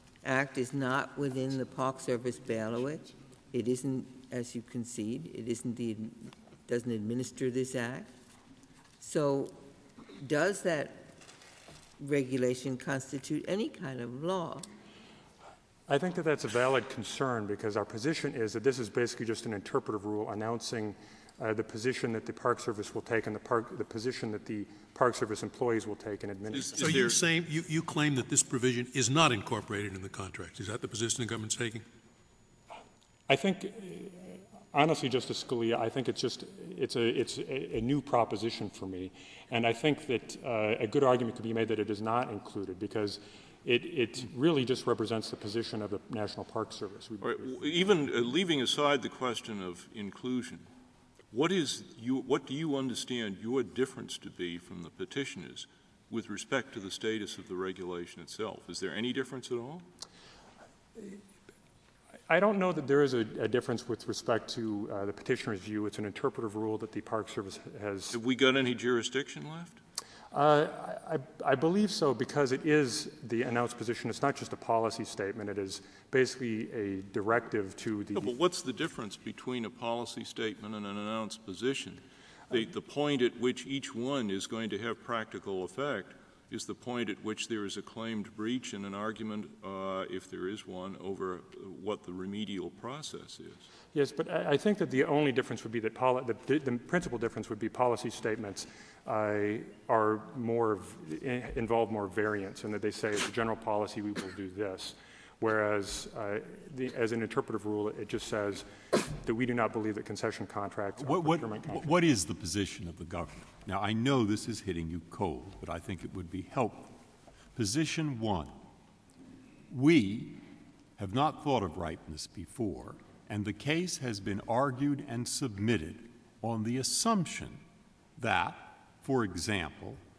Act is not within the Park Service bailiwick. It isn't, as you concede, it isn't the, doesn't administer this act. So does that regulation constitute any kind of law? I think that that's a valid concern because our position is that this is basically just an interpretive rule announcing uh, the position that the Park Service will take and the, park, the position that the Park Service employees will take and administer. So you're saying, you, you claim that this provision is not incorporated in the contract. Is that the position the government's taking? I think, uh, honestly, Justice Scalia, I think it's just it's a it's a, a new proposition for me, and I think that uh, a good argument could be made that it is not included because it it really just represents the position of the National Park Service. All right, even uh, leaving aside the question of inclusion, what is you what do you understand your difference to be from the petitioners with respect to the status of the regulation itself? Is there any difference at all? I don't know that there is a, a difference with respect to uh, the petitioner's view. It's an interpretive rule that the Park Service has. Have we got any jurisdiction left? Uh, I, I believe so because it is the announced position. It's not just a policy statement. It is basically a directive to the... No, but what's the difference between a policy statement and an announced position? The, the point at which each one is going to have practical effect is the point at which there is a claimed breach and an argument, uh, if there is one, over what the remedial process is. Yes, but I, I think that the only difference would be that poli- the, the principal difference would be policy statements uh, are more v- involve more variance, and that they say as a general policy we will do this, whereas uh, the, as an interpretive rule it just says that we do not believe that concession contracts. What, are what, procurement contracts. what is the position of the government? Now, I know this is hitting you cold, but I think it would be helpful. Position one, we have not thought of ripeness before, and the case has been argued and submitted on the assumption that, for example,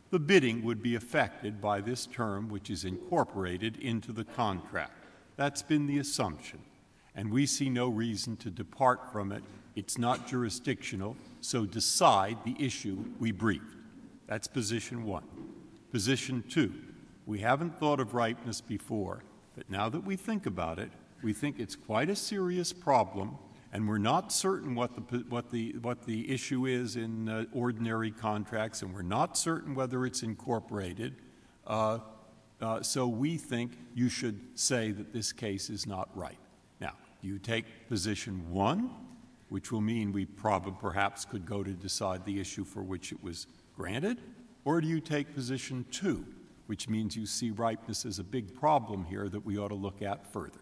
the bidding would be affected by this term, which is incorporated into the contract. That's been the assumption, and we see no reason to depart from it. It's not jurisdictional, so decide the issue we briefed. That's position one. Position two, we haven't thought of ripeness before, but now that we think about it, we think it's quite a serious problem, and we're not certain what the, what the, what the issue is in uh, ordinary contracts, and we're not certain whether it's incorporated. Uh, uh, so we think you should say that this case is not right. Now, you take position one, which will mean we probably perhaps could go to decide the issue for which it was granted, or do you take position two, which means you see ripeness as a big problem here that we ought to look at further?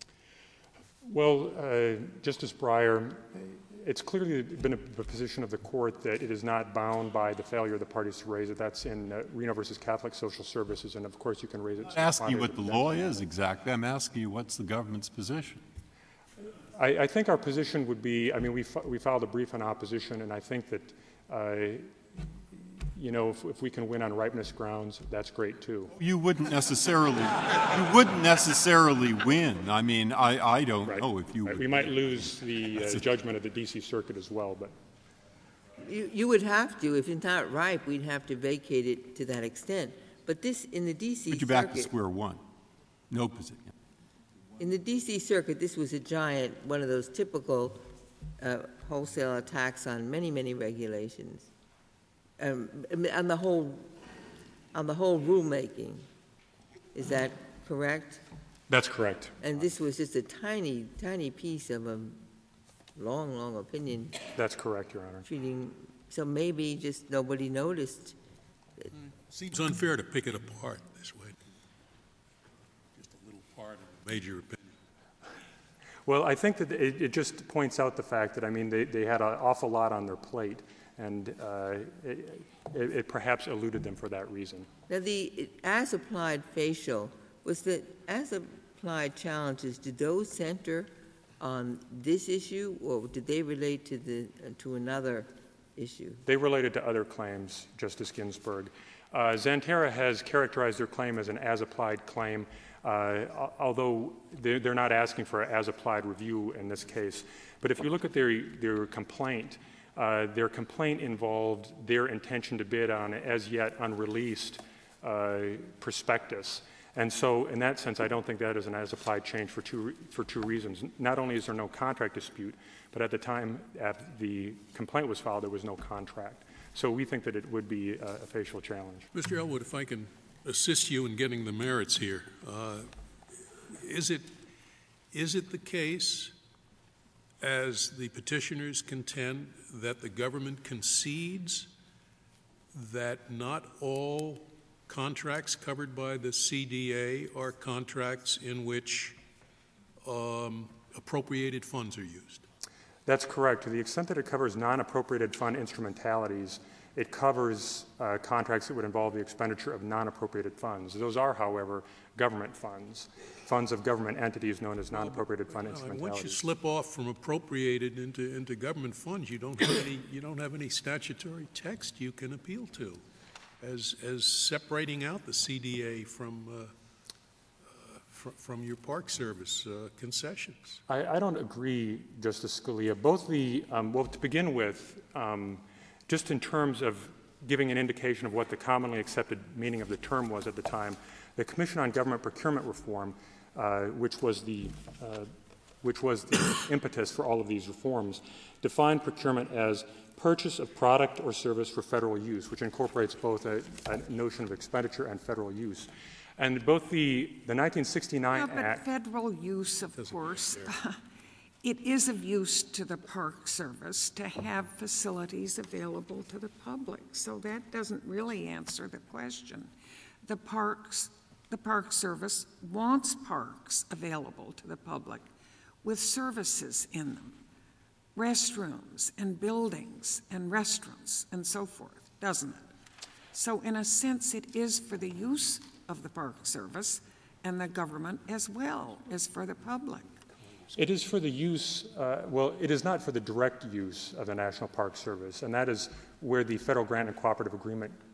Well, uh, Justice Breyer, it's clearly been a, a position of the court that it is not bound by the failure of the parties to raise it. That's in uh, Reno versus Catholic Social Services, and of course you can raise it. I'm asking you what the law is exactly. I'm asking you what's the government's position. I, I think our position would be, I mean, we, we filed a brief in opposition, and I think that, uh, you know, if, if we can win on ripeness grounds, that's great too. You wouldn't necessarily, you wouldn't necessarily win. I mean, I, I don't right. know if you right. would. We might lose the uh, judgment of the D C Circuit as well, but. You, you would have to, if it's not ripe, we'd have to vacate it to that extent. But this, in the D C Put you Circuit, back to square one. No position. in the D C Circuit, this was a giant, one of those typical uh, wholesale attacks on many, many regulations, um, on the whole, on the whole rulemaking. Is that correct? That's correct. And this was just a tiny, tiny piece of a long, long opinion. That's correct, Your Honor. Treating, so maybe just nobody noticed. Seems unfair to pick it apart this way. Just a little part of a major opinion. Well, I think that it, it just points out the fact that, I mean, they, they had an awful lot on their plate, and uh, it, it, it perhaps eluded them for that reason. Now, the as-applied facial, was the as-applied challenges, did those center on this issue, or did they relate to the uh, to another issue? They related to other claims, Justice Ginsburg. Uh, Xanterra has characterized their claim as an as-applied claim, uh, although they're, they're not asking for an as-applied review in this case. But if you look at their, their complaint, uh, their complaint involved their intention to bid on as yet unreleased uh, prospectus. And so, in that sense, I don't think that is an as-applied change for two, for two reasons. Not only is there no contract dispute, but at the time after the complaint was filed, there was no contract. So we think that it would be a, a facial challenge. Mister Elwood, if I can assist you in getting the merits here, uh, is it is it the case, as the petitioners contend, that the government concedes that not all contracts covered by the C D A are contracts in which um, appropriated funds are used? That's correct. To the extent that it covers non-appropriated fund instrumentalities, it covers uh, contracts that would involve the expenditure of non-appropriated funds. Those are, however, government funds, funds of government entities known as non-appropriated fund well, instrumentalities. Once you slip off from appropriated into, into government funds, you don't have any you don't have any statutory text you can appeal to as as separating out the C D A from uh, uh, fr from your Park Service uh, concessions. I, I don't agree, Justice Scalia. Both the um, well, to begin with, um, just in terms of giving an indication of what the commonly accepted meaning of the term was at the time, the Commission on Government Procurement Reform, uh, which was the uh, which was the impetus for all of these reforms, defined procurement as purchase of product or service for federal use, which incorporates both a, a notion of expenditure and federal use. And both the, the nineteen sixty-nine No, but Act— federal use, of course, it is of use to the Park Service to have facilities available to the public. So that doesn't really answer the question. The parks, the Park Service wants parks available to the public with services in them, restrooms and buildings and restaurants and so forth, doesn't it? So in a sense, it is for the use of the Park Service and the government as well as for the public. It is for the use, uh, well, it is not for the direct use of the National Park Service, and that is where the federal grant and cooperative agreement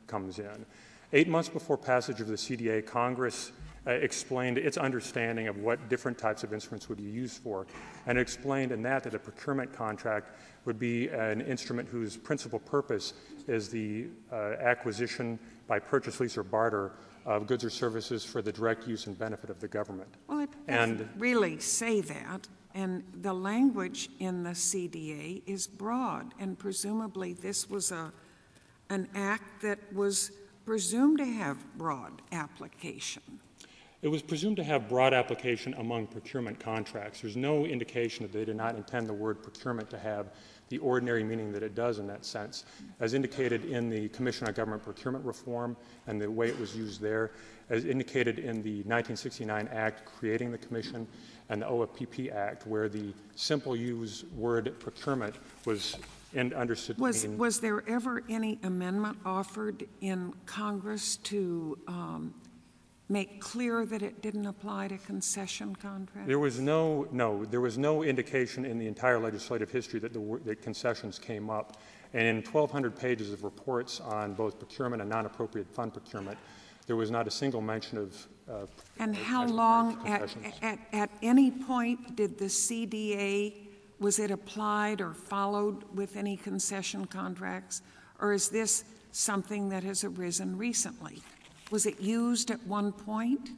comes in. Eight months before passage of the C D A, Congress uh, explained its understanding of what different types of instruments would be used for, and it explained in that that a procurement contract would be an instrument whose principal purpose is the uh, acquisition by purchase, lease, or barter of goods or services for the direct use and benefit of the government. Well, it doesn't and, really say that, and the language in the C D A is broad, and presumably this was a an act that was presumed to have broad application. It was presumed to have broad application among procurement contracts. There's no indication that they did not intend the word procurement to have the ordinary meaning that it does in that sense. As indicated in the Commission on Government Procurement Reform and the way it was used there, as indicated in the nineteen sixty-nine Act creating the Commission and the O F P P Act, where the simple use word procurement was and understood was, to mean. Was there ever any amendment offered in Congress to um, make clear that it didn't apply to concession contracts? There was no, no, there was no indication in the entire legislative history that the that concessions came up. And in twelve hundred pages of reports on both procurement and non-appropriate fund procurement, there was not a single mention of uh, And how long, at, at, at any point, did the C D A, was it applied or followed with any concession contracts? Or is this something that has arisen recently? Was it used at one point?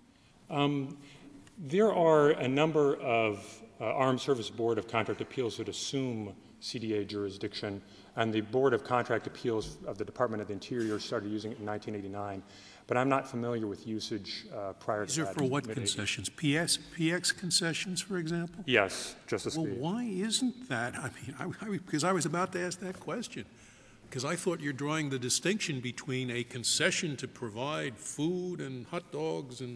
Um, there are a number of uh, Armed Service Board of Contract Appeals that assume C D A jurisdiction, and the Board of Contract Appeals of the Department of the Interior started using it in nineteen eighty-nine. But I'm not familiar with usage uh, prior These to that. These are for what concessions? P S, P X concessions, for example? Yes, Justice Well, Scalia. why isn't that? I mean, I, I, because I was about to ask that question. Because I thought you're drawing the distinction between a concession to provide food and hot dogs and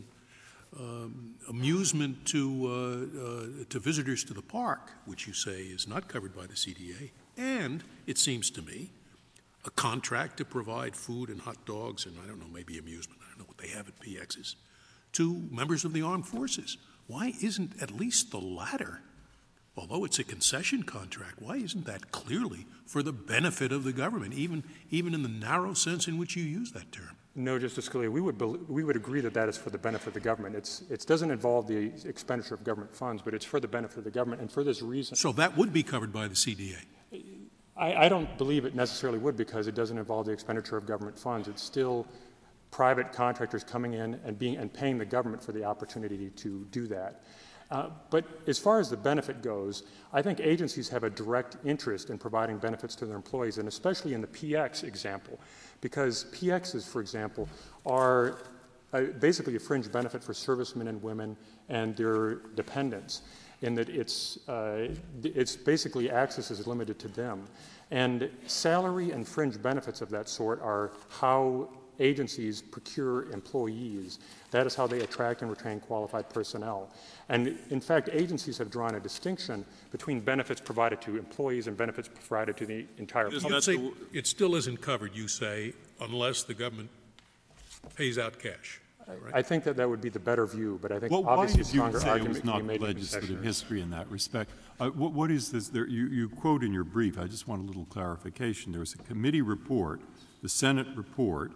um, amusement to uh, uh, to visitors to the park, which you say is not covered by the C D A, and, it seems to me, a contract to provide food and hot dogs and, I don't know, maybe amusement, I don't know what they have at P Xs, to members of the armed forces. Why isn't at least the latter, although it's a concession contract, why isn't that clearly for the benefit of the government, even, even in the narrow sense in which you use that term? No, Justice Scalia, we would, we would agree that that is for the benefit of the government. It's, it doesn't involve the expenditure of government funds, but it's for the benefit of the government, and for this reason. So that would be covered by the C D A? I, I don't believe it necessarily would, because it doesn't involve the expenditure of government funds. It's still private contractors coming in and, being, and paying the government for the opportunity to do that. Uh, but as far as the benefit goes, I think agencies have a direct interest in providing benefits to their employees, and especially in the P X example, because P Xs, for example, are uh, basically a fringe benefit for servicemen and women and their dependents, in that it's, uh, it's basically access is limited to them. And salary and fringe benefits of that sort are how agencies procure employees. That is how they attract and retain qualified personnel. And in fact, agencies have drawn a distinction between benefits provided to employees and benefits provided to the entire You public. say it still isn't covered, you say, unless the government pays out cash. Right? I think that that would be the better view, but I think Well, obviously a why did you stronger say it argument was can be not made in legislative concession. history in that respect? Uh, what, what is this? There, you, you quote in your brief, I just want a little clarification. There was a committee report, the Senate report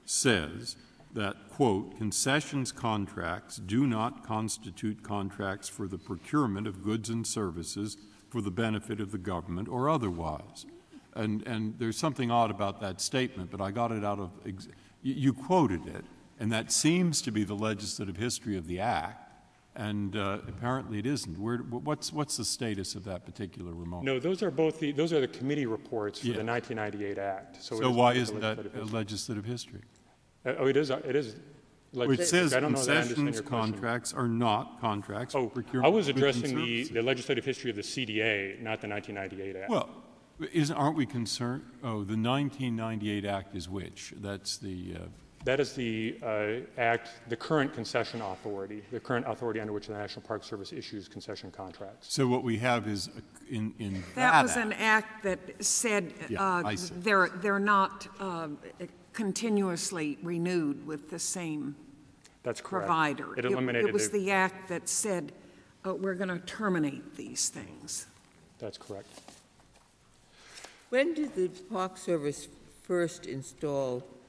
says that, quote, concessions contracts do not constitute contracts for the procurement of goods and services for the benefit of the government or otherwise. And, and there's something odd about that statement, but I got it out of ex- you, you quoted it. And that seems to be the legislative history of the Act, and uh, apparently it isn't. Where, what's, what's the status of that particular remote? No, those are both the, those are the committee reports for Yeah. the nineteen ninety-eight Act. So, So it why is isn't that legislative a history. legislative history? Uh, oh, it is. Uh, it is. Well, it legislative. says I don't know that I understand concessions your question. contracts are not contracts Oh, for procurement I was of goods and addressing the, services. the legislative history of the C D A, not the nineteen ninety-eight Act. Well, isn't, aren't we concerned? Oh, the nineteen ninety-eight Act is which? That's the... Uh, That is the uh, Act, the current concession authority, the current authority under which the National Park Service issues concession contracts. so what we have is uh, in, in that That was act, an act that said Yeah, uh, I see. they're, they're not uh, continuously renewed with the same That's correct. provider. It eliminated It was the- the act that said, uh, we're going to terminate these things. That's correct. When did the Park Service first install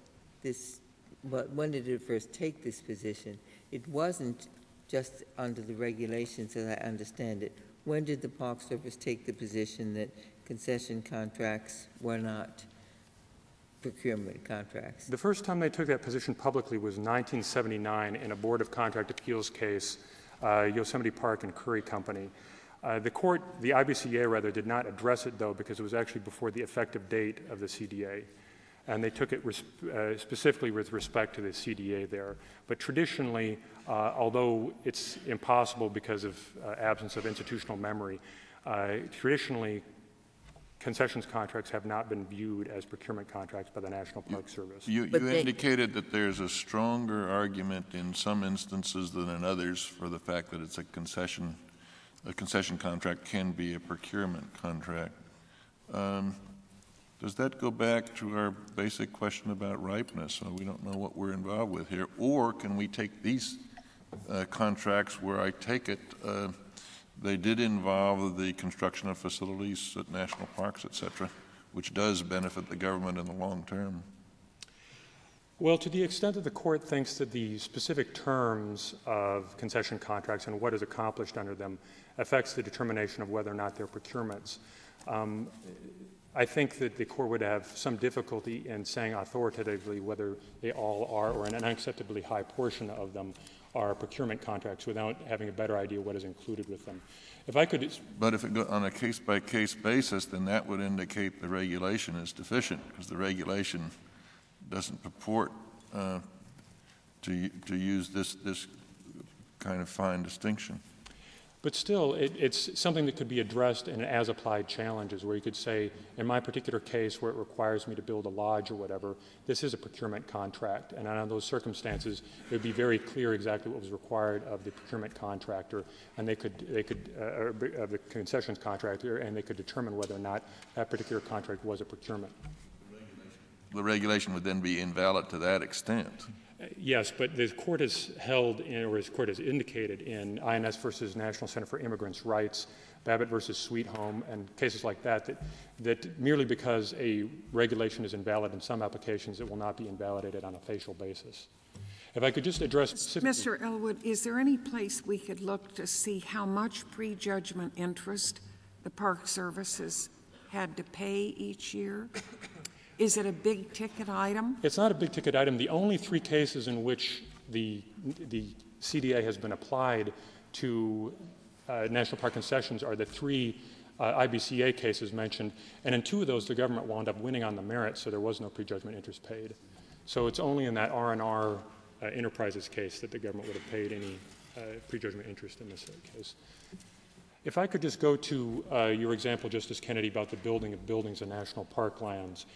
this, but when did it first take this position? It wasn't just under the regulations, as I understand it. When did the Park Service take the position that concession contracts were not procurement contracts? The first time they took that position publicly was nineteen seventy-nine in a Board of Contract Appeals case, uh, Yosemite Park and Curry Company. Uh, the court, the I B C A rather, did not address it, though, because it was actually before the effective date of the C D A. And they took it res- uh, specifically with respect to the C D A there. But traditionally, uh, although it's impossible because of uh, absence of institutional memory, uh, traditionally, concessions contracts have not been viewed as procurement contracts by the National Park Service. You, you they- indicated that there's a stronger argument in some instances than in others for the fact that it's a concession. A concession contract can be a procurement contract. Um, does that go back to our basic question about ripeness? So we don't know what we're involved with here. Or can we take these uh, contracts where I take it uh, they did involve the construction of facilities at national parks, et cetera, which does benefit the government in the long term? Well, to the extent that the court thinks that the specific terms of concession contracts and what is accomplished under them affects the determination of whether or not they're procurements, um, I think that the court would have some difficulty in saying authoritatively whether they all are or an unacceptably high portion of them are procurement contracts without having a better idea what is included with them. If I could... But if it go on a case-by-case basis, then that would indicate the regulation is deficient, because the regulation doesn't purport uh, to to use this this kind of fine distinction. But still, it, it's something that could be addressed in as-applied challenges, where you could say, in my particular case where it requires me to build a lodge or whatever, this is a procurement contract. And under those circumstances, it would be very clear exactly what was required of the procurement contractor, and they could, they could uh, or of the concessions contractor, and they could determine whether or not that particular contract was a procurement. The regulation would then be invalid to that extent. Uh, yes, but the court has held, in, or the court has indicated in I N S versus National Center for Immigrants' Rights, Babbitt versus Sweet Home, and cases like that, that, that merely because a regulation is invalid in some applications, it will not be invalidated on a facial basis. If I could just address specifically... Mister Elwood, is there any place we could look to see how much prejudgment interest the Park Services had to pay each year? Is it a big-ticket item? It's not a big-ticket item. The only three cases in which the, the C D A has been applied to uh, national park concessions are the three uh, I B C A cases mentioned, and in two of those, the government wound up winning on the merits, so there was no prejudgment interest paid. So it's only in that R and R uh, Enterprises case that the government would have paid any uh, prejudgment interest in this case. If I could just go to uh, your example, Justice Kennedy, about the building of buildings in national park lands.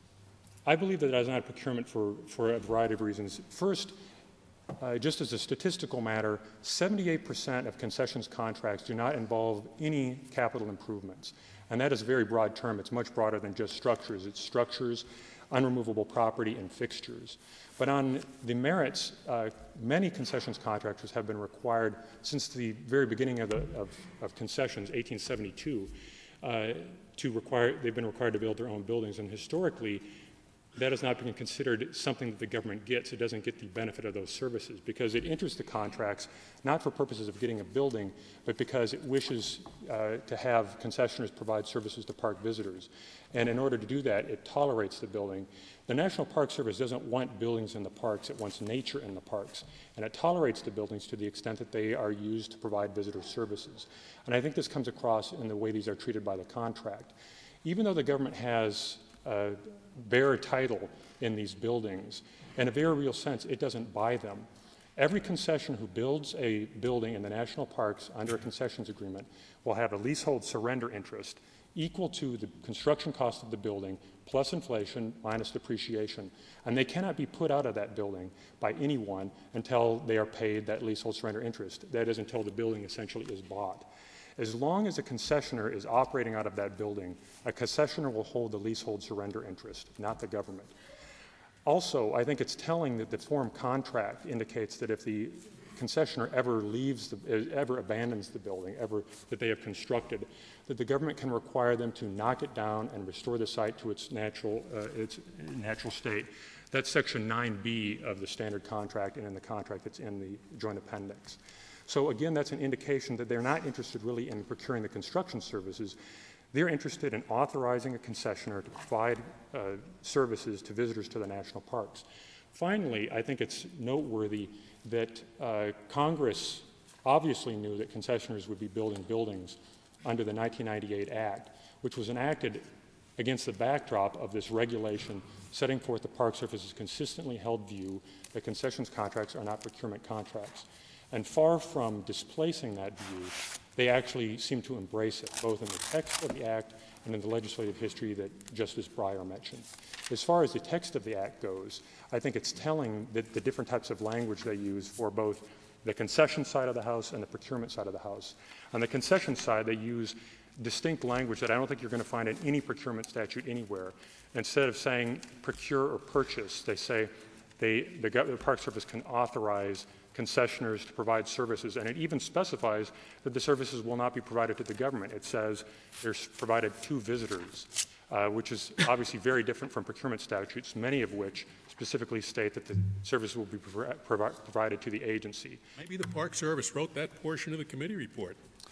I believe that that is not a procurement for, for a variety of reasons. First, uh, just as a statistical matter, seventy-eight percent of concessions contracts do not involve any capital improvements. And that is a very broad term. It's much broader than just structures. It's structures, unremovable property, and fixtures. But on the merits, uh, many concessions contractors have been required since the very beginning of, the, of, of concessions, eighteen seventy-two, uh, to require, they've been required to build their own buildings. And historically, that has not been considered something that the government gets. It doesn't get the benefit of those services because it enters the contracts not for purposes of getting a building, but because it wishes uh, to have concessioners provide services to park visitors. And in order to do that, it tolerates the building. The National Park Service doesn't want buildings in the parks. It wants nature in the parks. And it tolerates the buildings to the extent that they are used to provide visitor services. And I think this comes across in the way these are treated by the contract. Even though the government has uh, bare title in these buildings, in a very real sense, it doesn't buy them. Every concession who builds a building in the national parks under a concessions agreement will have a leasehold surrender interest equal to the construction cost of the building plus inflation minus depreciation. And they cannot be put out of that building by anyone until they are paid that leasehold surrender interest. That is, until the building essentially is bought. As long as a concessioner is operating out of that building, a concessioner will hold the leasehold surrender interest, not the government. Also, I think it's telling that the form contract indicates that if the concessioner ever leaves, the, ever abandons the building, ever that they have constructed, that the government can require them to knock it down and restore the site to its natural, uh, its natural state. That's Section nine B of the standard contract and in the contract that's in the joint appendix. So again, that's an indication that they're not interested really in procuring the construction services. They're interested in authorizing a concessionaire to provide uh, services to visitors to the national parks. Finally, I think it's noteworthy that uh, Congress obviously knew that concessionaires would be building buildings under the nineteen ninety-eight Act, which was enacted against the backdrop of this regulation setting forth the Park Service's consistently held view that concessions contracts are not procurement contracts. And far from displacing that view, they actually seem to embrace it, both in the text of the Act and in the legislative history that Justice Breyer mentioned. As far as the text of the Act goes, I think it's telling that the different types of language they use for both the concession side of the House and the procurement side of the House. On the concession side, they use distinct language that I don't think you're going to find in any procurement statute anywhere. Instead of saying procure or purchase, they say they, the, the Park Service can authorize concessionaires to provide services, and it even specifies that the services will not be provided to the government. It says they're provided to visitors, uh, which is obviously very different from procurement statutes, many of which specifically state that the service will be provi- provi- provided to the agency. Maybe the Park Service wrote that portion of the committee report.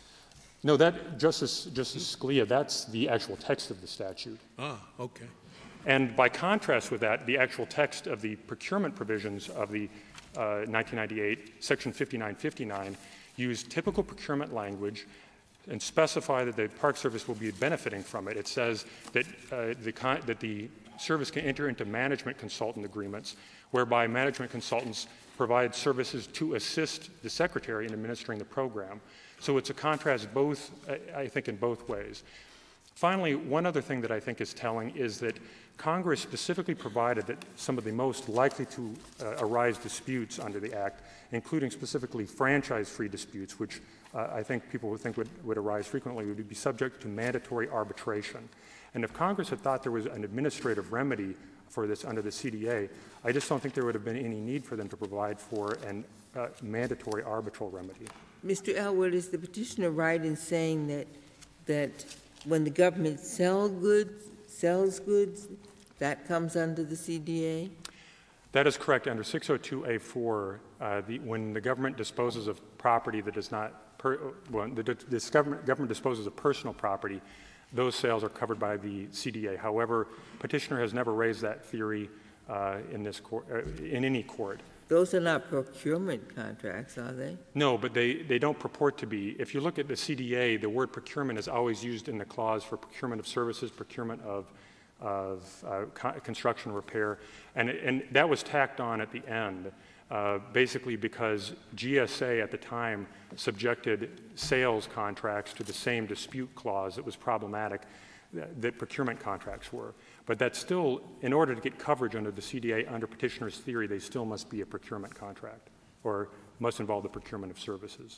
No, that, Justice, Justice Scalia, that's the actual text of the statute. Ah, okay. And by contrast with that, the actual text of the procurement provisions of the uh, nineteen ninety-eight, Section fifty-nine fifty-nine, use typical procurement language and specify that the Park Service will be benefiting from it. It says that, uh, the, con- that the service can enter into management consultant agreements, whereby management consultants provide services to assist the Secretary in administering the program. So it's a contrast both, I, I think, in both ways. Finally, one other thing that I think is telling is that Congress specifically provided that some of the most likely to uh, arise disputes under the Act, including specifically franchise-free disputes, which uh, I think people would think would, would arise frequently, would be subject to mandatory arbitration. And if Congress had thought there was an administrative remedy for this under the C D A, I just don't think there would have been any need for them to provide for an uh, mandatory arbitral remedy. Mister Elwood, is the petitioner right in saying that that when the government sell goods, sells goods, that comes under the C D A? That is correct. Under six oh two A four, uh, the, when the government disposes of property that is not, per, well, the, this government, government disposes of personal property, those sales are covered by the C D A. However, petitioner has never raised that theory uh, in this court, uh, in any court. Those are not procurement contracts, are they? No, but they, they don't purport to be. If you look at the C D A, the word procurement is always used in the clause for procurement of services, procurement of, of uh, co- construction repair, and, and that was tacked on at the end, uh, basically because G S A at the time subjected sales contracts to the same dispute clause that was problematic that, that procurement contracts were. But that's still, in order to get coverage under the C D A, under petitioner's theory, they still must be a procurement contract or must involve the procurement of services.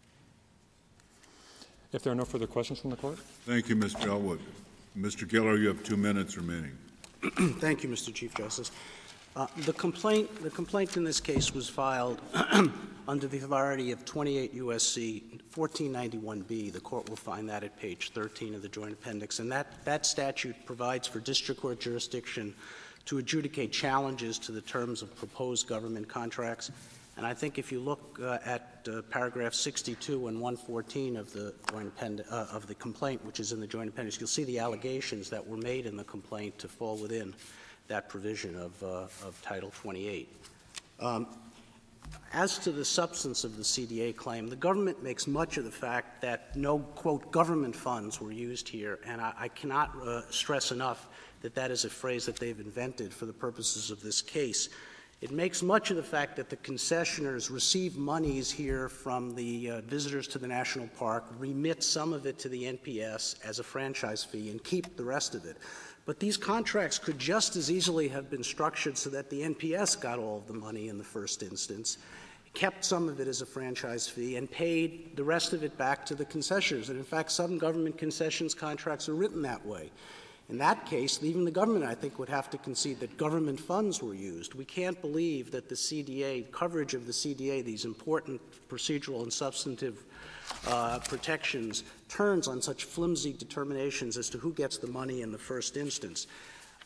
If there are no further questions from the court. Thank you, Mister Elwood. Mister Giller, you have two minutes remaining. Thank you, Mister Chief Justice. Uh, the complaint, the complaint in this case was filed under the authority of twenty-eight U S C fourteen ninety-one B. The court will find that at page thirteen of the Joint Appendix. And that, that statute provides for district court jurisdiction to adjudicate challenges to the terms of proposed government contracts. And I think if you look uh, at uh, paragraph sixty-two and one fourteen of the Joint Appendix, uh, of the complaint, which is in the Joint Appendix, you'll see the allegations that were made in the complaint to fall within that provision of, uh, of Title twenty-eight. Um, as to the substance of the C D A claim, the government makes much of the fact that no, quote, government funds were used here, and I, I cannot uh, stress enough that that is a phrase that they've invented for the purposes of this case. It makes much of the fact that the concessioners receive monies here from the uh, visitors to the national park, remit some of it to the N P S as a franchise fee, and keep the rest of it. But these contracts could just as easily have been structured so that the N P S got all of the money in the first instance, kept some of it as a franchise fee, and paid the rest of it back to the concessioners. And in fact, some government concessions contracts are written that way. In that case, even the government, I think, would have to concede that government funds were used. We can't believe that the C D A, coverage of the C D A, these important procedural and substantive uh, protections, turns on such flimsy determinations as to who gets the money in the first instance.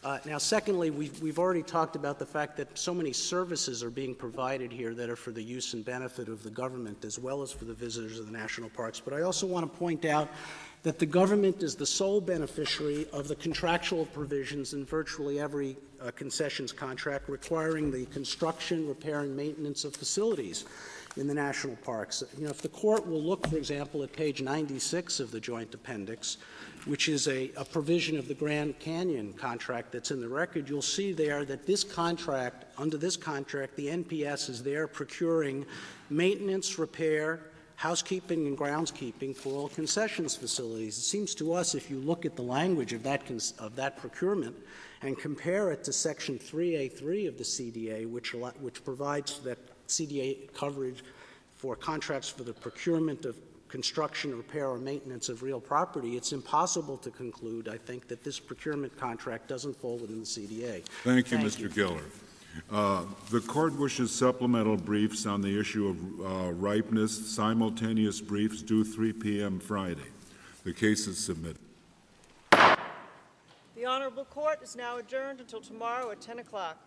Uh, now, secondly, we've, we've already talked about the fact that so many services are being provided here that are for the use and benefit of the government as well as for the visitors of the national parks. But I also want to point out that the government is the sole beneficiary of the contractual provisions in virtually every uh, concessions contract requiring the construction, repair, and maintenance of facilities in the national parks. You know, if the court will look, for example, at page ninety-six of the joint appendix, which is a, a provision of the Grand Canyon contract that's in the record, you'll see there that this contract, under this contract, the N P S is there procuring maintenance, repair, housekeeping, and groundskeeping for all concessions facilities. It seems to us, if you look at the language of that, cons- of that procurement and compare it to Section three A three of the C D A, which, which provides that C D A coverage for contracts for the procurement of construction, repair, or maintenance of real property, it's impossible to conclude, I think, that this procurement contract doesn't fall within the C D A. Thank you, Thank Mister you. Giller. Uh, the court wishes supplemental briefs on the issue of uh, ripeness, simultaneous briefs due three p.m. Friday. The case is submitted. The Honorable Court is now adjourned until tomorrow at ten o'clock.